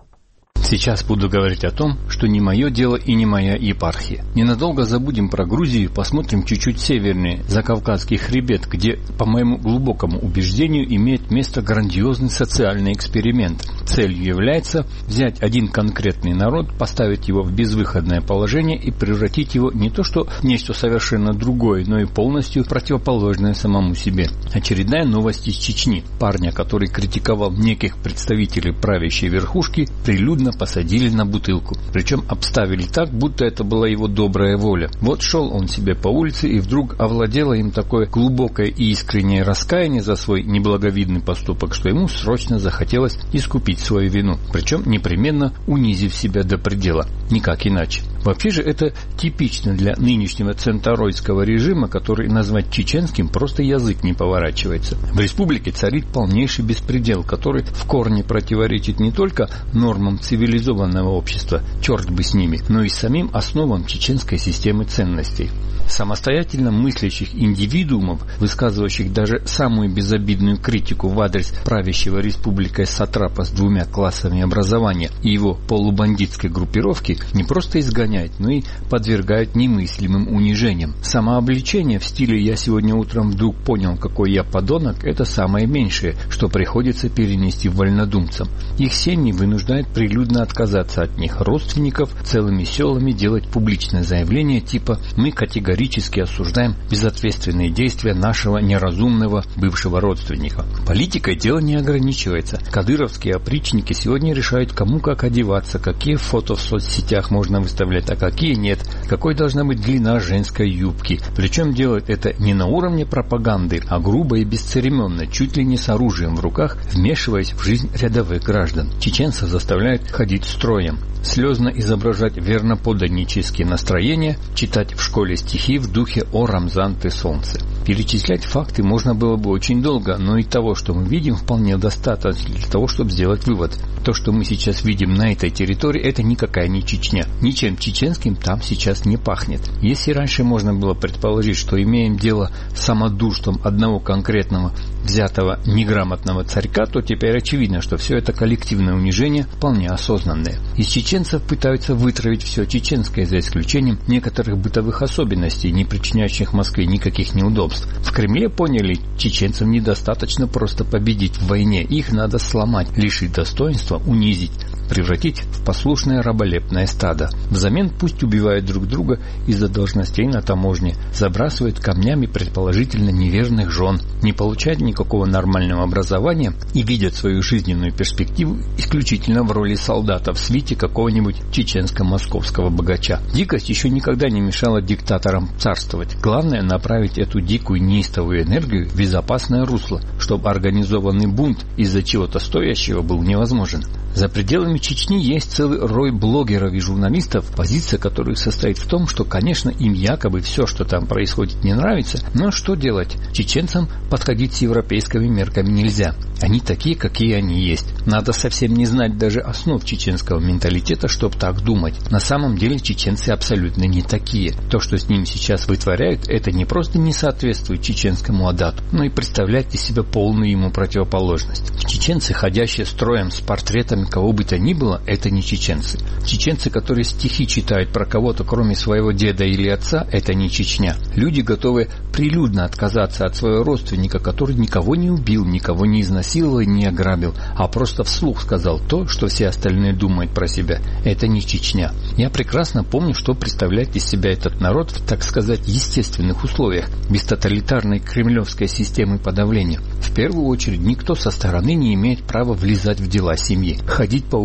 Сейчас буду говорить о том, что не мое дело и не моя епархия. Ненадолго забудем про Грузию, посмотрим чуть-чуть севернее, за Кавказский хребет, где, по моему глубокому убеждению, имеет место грандиозный социальный эксперимент. Целью является взять один конкретный народ, поставить его в безвыходное положение и превратить его не то что в нечто совершенно другое, но и полностью противоположное самому себе. Очередная новость из Чечни. Парня, который критиковал неких представителей правящей верхушки, прилюдно посадили на бутылку. Причем обставили так, будто это была его добрая воля. Вот шел он себе по улице, и вдруг овладело им такое глубокое и искреннее раскаяние за свой неблаговидный поступок, что ему срочно захотелось искупить свою вину. Причем непременно унизив себя до предела. Никак иначе. Вообще же это типично для нынешнего центаройского режима, который назвать чеченским просто язык не поворачивается. В республике царит полнейший беспредел, который в корне противоречит не только нормам цивилизованного общества, черт бы с ними, но и самим основам чеченской системы ценностей. Самостоятельно мыслящих индивидуумов, высказывающих даже самую безобидную критику в адрес правящего республикой сатрапа с двумя классами образования и его полубандитской группировки, не просто изгоняют, но и подвергают немыслимым унижениям. Самообличение в стиле «я сегодня утром вдруг понял, какой я подонок» — это самое меньшее, что приходится перенести вольнодумцам. Их семьи вынуждают прилюдно отказаться от них, родственников целыми селами делать публичное заявление типа «мы категорически осуждаем безответственные действия нашего неразумного бывшего родственника». Политикой дело не ограничивается. Кадыровские опричники сегодня решают, кому как одеваться, какие фото в соцсетях можно выставлять, а какие нет, какой должна быть длина женской юбки. Причем делают это не на уровне пропаганды, а грубо и бесцеремонно, чуть ли не с оружием в руках, вмешиваясь в жизнь рядовых граждан. Чеченцев заставляют ходить строем, слезно изображать верноподданнические настроения, читать в школе стихи в духе «О, Рамзан, ты солнце». Перечислять факты можно было бы очень долго, но и того, что мы видим, вполне достаточно для того, чтобы сделать вывод. То, что мы сейчас видим на этой территории, это никакая не Чечня. Ничем чеченским там сейчас не пахнет. Если раньше можно было предположить, что имеем дело с самодурством одного конкретного взятого неграмотного царька, то теперь очевидно, что все это коллективное унижение вполне осознанное. Из чеченцев пытаются вытравить все чеченское, за исключением некоторых бытовых особенностей, не причиняющих Москве никаких неудобств. В Кремле поняли, чеченцам недостаточно просто победить в войне, их надо сломать, лишить достоинства, унизить, превратить в послушное раболепное стадо. Взамен пусть убивают друг друга из-за должностей на таможне, забрасывают камнями предположительно неверных жен, не получают никакого нормального образования и видят свою жизненную перспективу исключительно в роли солдата в свите какого-нибудь чеченско-московского богача. Дикость еще никогда не мешала диктаторам царствовать. Главное направить эту дикую неистовую энергию в безопасное русло, чтобы организованный бунт из-за чего-то стоящего был невозможен. За пределами Чечни есть целый рой блогеров и журналистов, позиция которых состоит в том, что, конечно, им якобы все, что там происходит, не нравится, но что делать? Чеченцам подходить с европейскими мерками нельзя. Они такие, какие они есть. Надо совсем не знать даже основ чеченского менталитета, чтобы так думать. На самом деле чеченцы абсолютно не такие. То, что с ними сейчас вытворяют, это не просто не соответствует чеченскому адату, но и представляет из себя полную ему противоположность. Чеченцы, ходящие строем с портретами кого бы то ни было, это не чеченцы. Чеченцы, которые стихи читают про кого-то, кроме своего деда или отца, это не Чечня. Люди, готовые прилюдно отказаться от своего родственника, который никого не убил, никого не изнасиловал и не ограбил, а просто вслух сказал то, что все остальные думают про себя. Это не Чечня. Я прекрасно помню, что представляет из себя этот народ в, так сказать, естественных условиях, без тоталитарной кремлевской системы подавления. В первую очередь, никто со стороны не имеет права влезать в дела семьи. Ходить по улице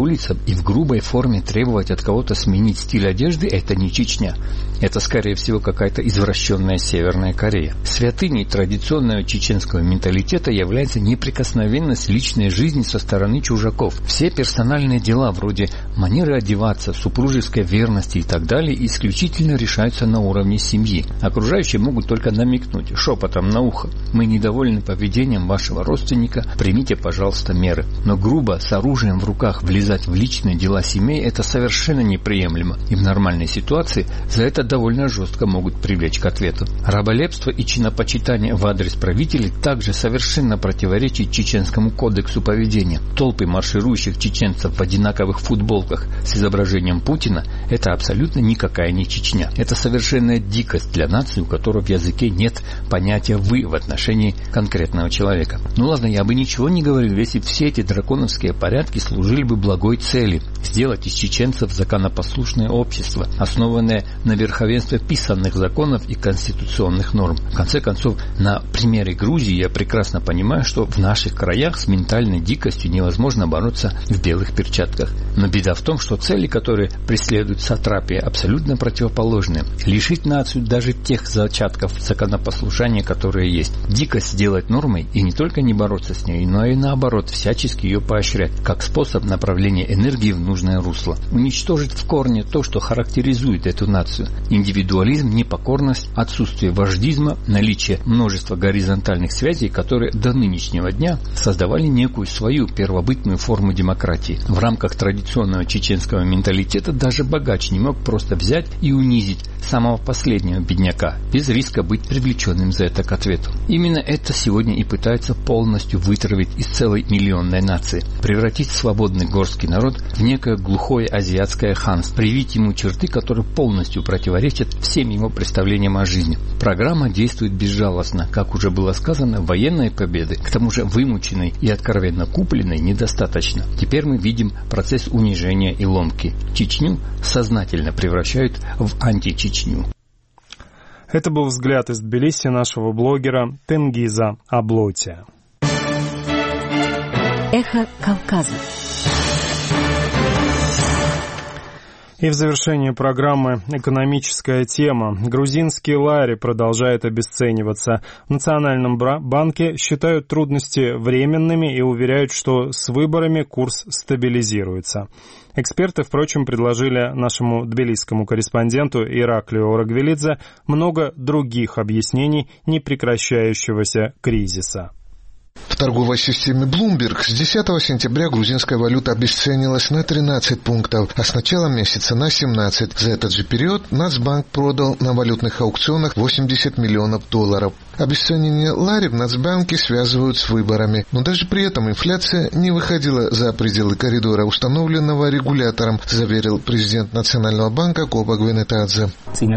улицам и в грубой форме требовать от кого-то сменить стиль одежды – это не Чечня. Это, скорее всего, какая-то извращенная Северная Корея. Святыней традиционного чеченского менталитета является неприкосновенность личной жизни со стороны чужаков. Все персональные дела, вроде манеры одеваться, супружеской верности и так далее, исключительно решаются на уровне семьи. Окружающие могут только намекнуть шепотом на ухо: «Мы недовольны поведением вашего родственника, примите, пожалуйста, меры». Но грубо, с оружием в руках влезать в личные дела семей – это совершенно неприемлемо. И в нормальной ситуации за это довольно жестко могут привлечь к ответу. Раболепство и чинопочитание в адрес правителей также совершенно противоречит чеченскому кодексу поведения. Толпы марширующих чеченцев в одинаковых футболках с изображением Путина – это абсолютно никакая не Чечня. Это совершенная дикость для нации, у которой в языке нет понятия «вы» в отношении конкретного человека. Ну ладно, я бы ничего не говорил, если все эти драконовские порядки служили бы благой цели – сделать из чеченцев законопослушное общество, основанное на верховенстве писанных законов и конституционных норм. В конце концов, на примере Грузии я прекрасно понимаю, что в наших краях с ментальной дикостью невозможно бороться в белых перчатках. Но беда в том, что цели, которые преследуют сатрапии, абсолютно противоположны. Лишить нацию даже тех зачатков законопослушания, которые есть. Дикость сделать нормой и не только не бороться с ней, но и наоборот всячески ее поощрять, как способ направления энергии в нужное русло. Уничтожить в корне то, что характеризует эту нацию. Индивидуализм, непокорность, отсутствие вождизма, наличие множества горизонтальных связей, которые до нынешнего дня создавали некую свою первобытную форму демократии. В рамках традиционного чеченского менталитета даже богач не мог просто взять и унизить самого последнего бедняка, без риска быть привлеченным за это к ответу. Именно это сегодня и пытаются полностью вытравить из целой миллионной нации, превратить свободный горский народ в некое глухое азиатское ханство, привить ему черты, которые полностью противоречат всем его представлениям о жизни. Программа действует безжалостно, как уже было сказано, военной победы, к тому же вымученной и откровенно купленной, недостаточно. Теперь мы видим процесс унижения и ломки. Чечню сознательно превращают в античечню. Это был взгляд из Тбилиси нашего блогера Тенгиза Аблоти. Эхо Кавказа. И в завершении программы экономическая тема. Грузинский лари продолжает обесцениваться. В Национальном банке считают трудности временными и уверяют, что с выборами курс стабилизируется. Эксперты, впрочем, предложили нашему тбилисскому корреспонденту Ираклию Орагвелидзе много других объяснений непрекращающегося кризиса. В торговой системе Bloomberg с 10 сентября грузинская валюта обесценилась на 13 пунктов, а с начала месяца на 17. За этот же период Нацбанк продал на валютных аукционах $80 миллионов. Обесценение лари в Нацбанке связывают с выборами, но даже при этом инфляция не выходила за пределы коридора, установленного регулятором, заверил президент Национального банка Коба Гвенетадзе.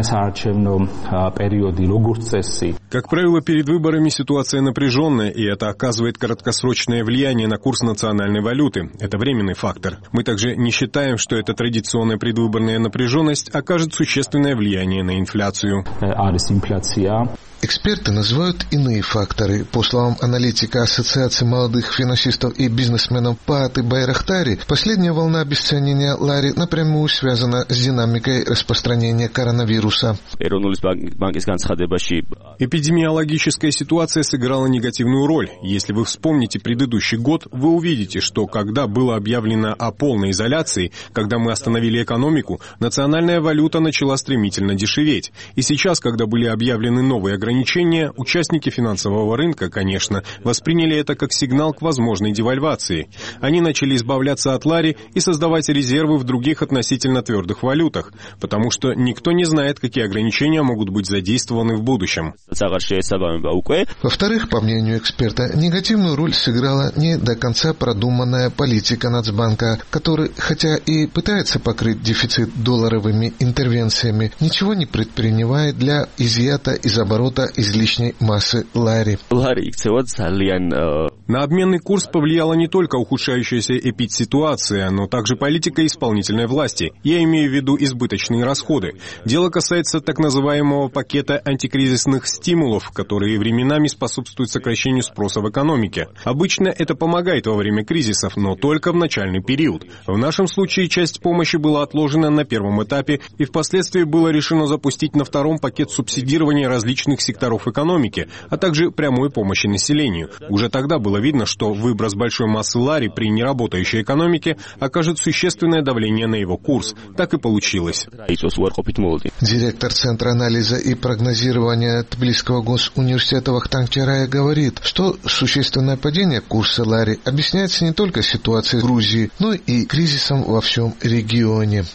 Как правило, перед выборами ситуация напряженная, и это оказывает краткосрочное влияние на курс национальной валюты. Это временный фактор. Мы также не считаем, что эта традиционная предвыборная напряженность окажет существенное влияние на инфляцию. Эксперты называют иные факторы. По словам аналитика Ассоциации молодых финансистов и бизнесменов Пааты Байрахтари, последняя волна обесценения лари напрямую связана с динамикой распространения коронавируса. Эпидемиологическая ситуация сыграла негативную роль. Если вы вспомните предыдущий год, вы увидите, что когда было объявлено о полной изоляции, когда мы остановили экономику, национальная валюта начала стремительно дешеветь. И сейчас, когда были объявлены новые ограничения, участники финансового рынка, конечно, восприняли это как сигнал к возможной девальвации. Они начали избавляться от лари и создавать резервы в других относительно твердых валютах, потому что никто не знает, какие ограничения могут быть задействованы в будущем. Во-вторых, по мнению эксперта, негативную роль сыграла не до конца продуманная политика Нацбанка, который, хотя и пытается покрыть дефицит долларовыми интервенциями, ничего не предпринимает для изъята из оборота излишней массы лари. На обменный курс повлияла не только ухудшающаяся эпидситуация, но также политика исполнительной власти. Я имею в виду избыточные расходы. Дело касается так называемого пакета антикризисных стимулов, которые временами способствуют сокращению спроса в экономике. Обычно это помогает во время кризисов, но только в начальный период. В нашем случае часть помощи была отложена на первом этапе, и впоследствии было решено запустить на втором пакет субсидирования различных секторов экономики, а также прямой помощи населению. Уже тогда было видно, что выброс большой массы лари при неработающей экономике окажет существенное давление на его курс. Так и получилось. Директор Центра анализа и прогнозирования Тбилисского госуниверситета Вахтанг Чарая говорит, что существенное падение курса лари объясняется не только ситуацией в Грузии, но и кризисом во всем регионе.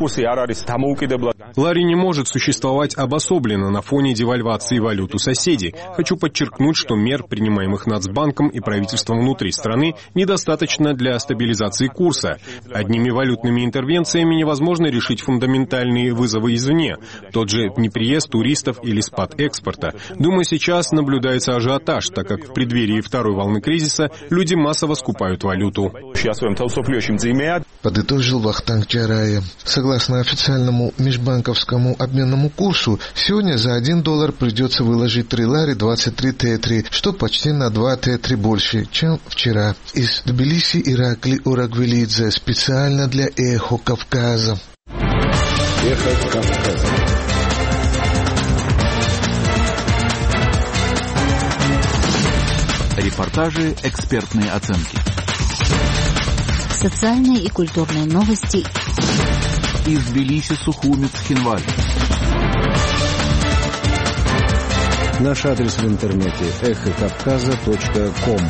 Лари не может существовать обособленно на фоне девальвации валют у соседей. Хочу подчеркнуть, что мер, принимаемых Нацбанком и правительством внутри страны, недостаточно для стабилизации курса. Одними валютными интервенциями невозможно решить фундаментальные вызовы извне, тот же неприезд туристов или спад экспорта. Думаю, сейчас наблюдается ажиотаж, так как в преддверии второй волны кризиса люди массово скупают валюту. Подытожил Вахтанг Чарая. Согласно официальному межбанковскому обменному курсу, сегодня за $1 придется выложить 3 лари 23 Т3, что почти на 2 Т3 больше, чем вчера. Из Тбилиси Иракли Урагвелидзе специально для Эхо Кавказа. Эхо Кавказа. Репортажи, экспертные оценки. Социальные и культурные новости. Из Тбилиси, Сухуми, Цхинвали. Наш адрес в интернете эхокавказа.ком.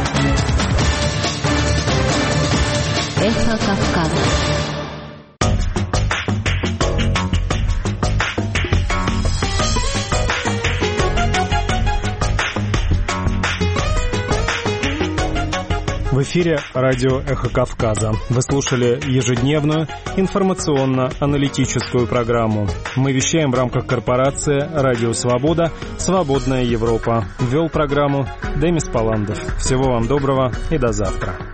Эхо Кавказа. В эфире радио «Эхо Кавказа». Вы слушали ежедневную информационно-аналитическую программу. Мы вещаем в рамках корпорации «Радио Свобода. Свободная Европа». Вел программу Демис Паландов. Всего вам доброго и до завтра.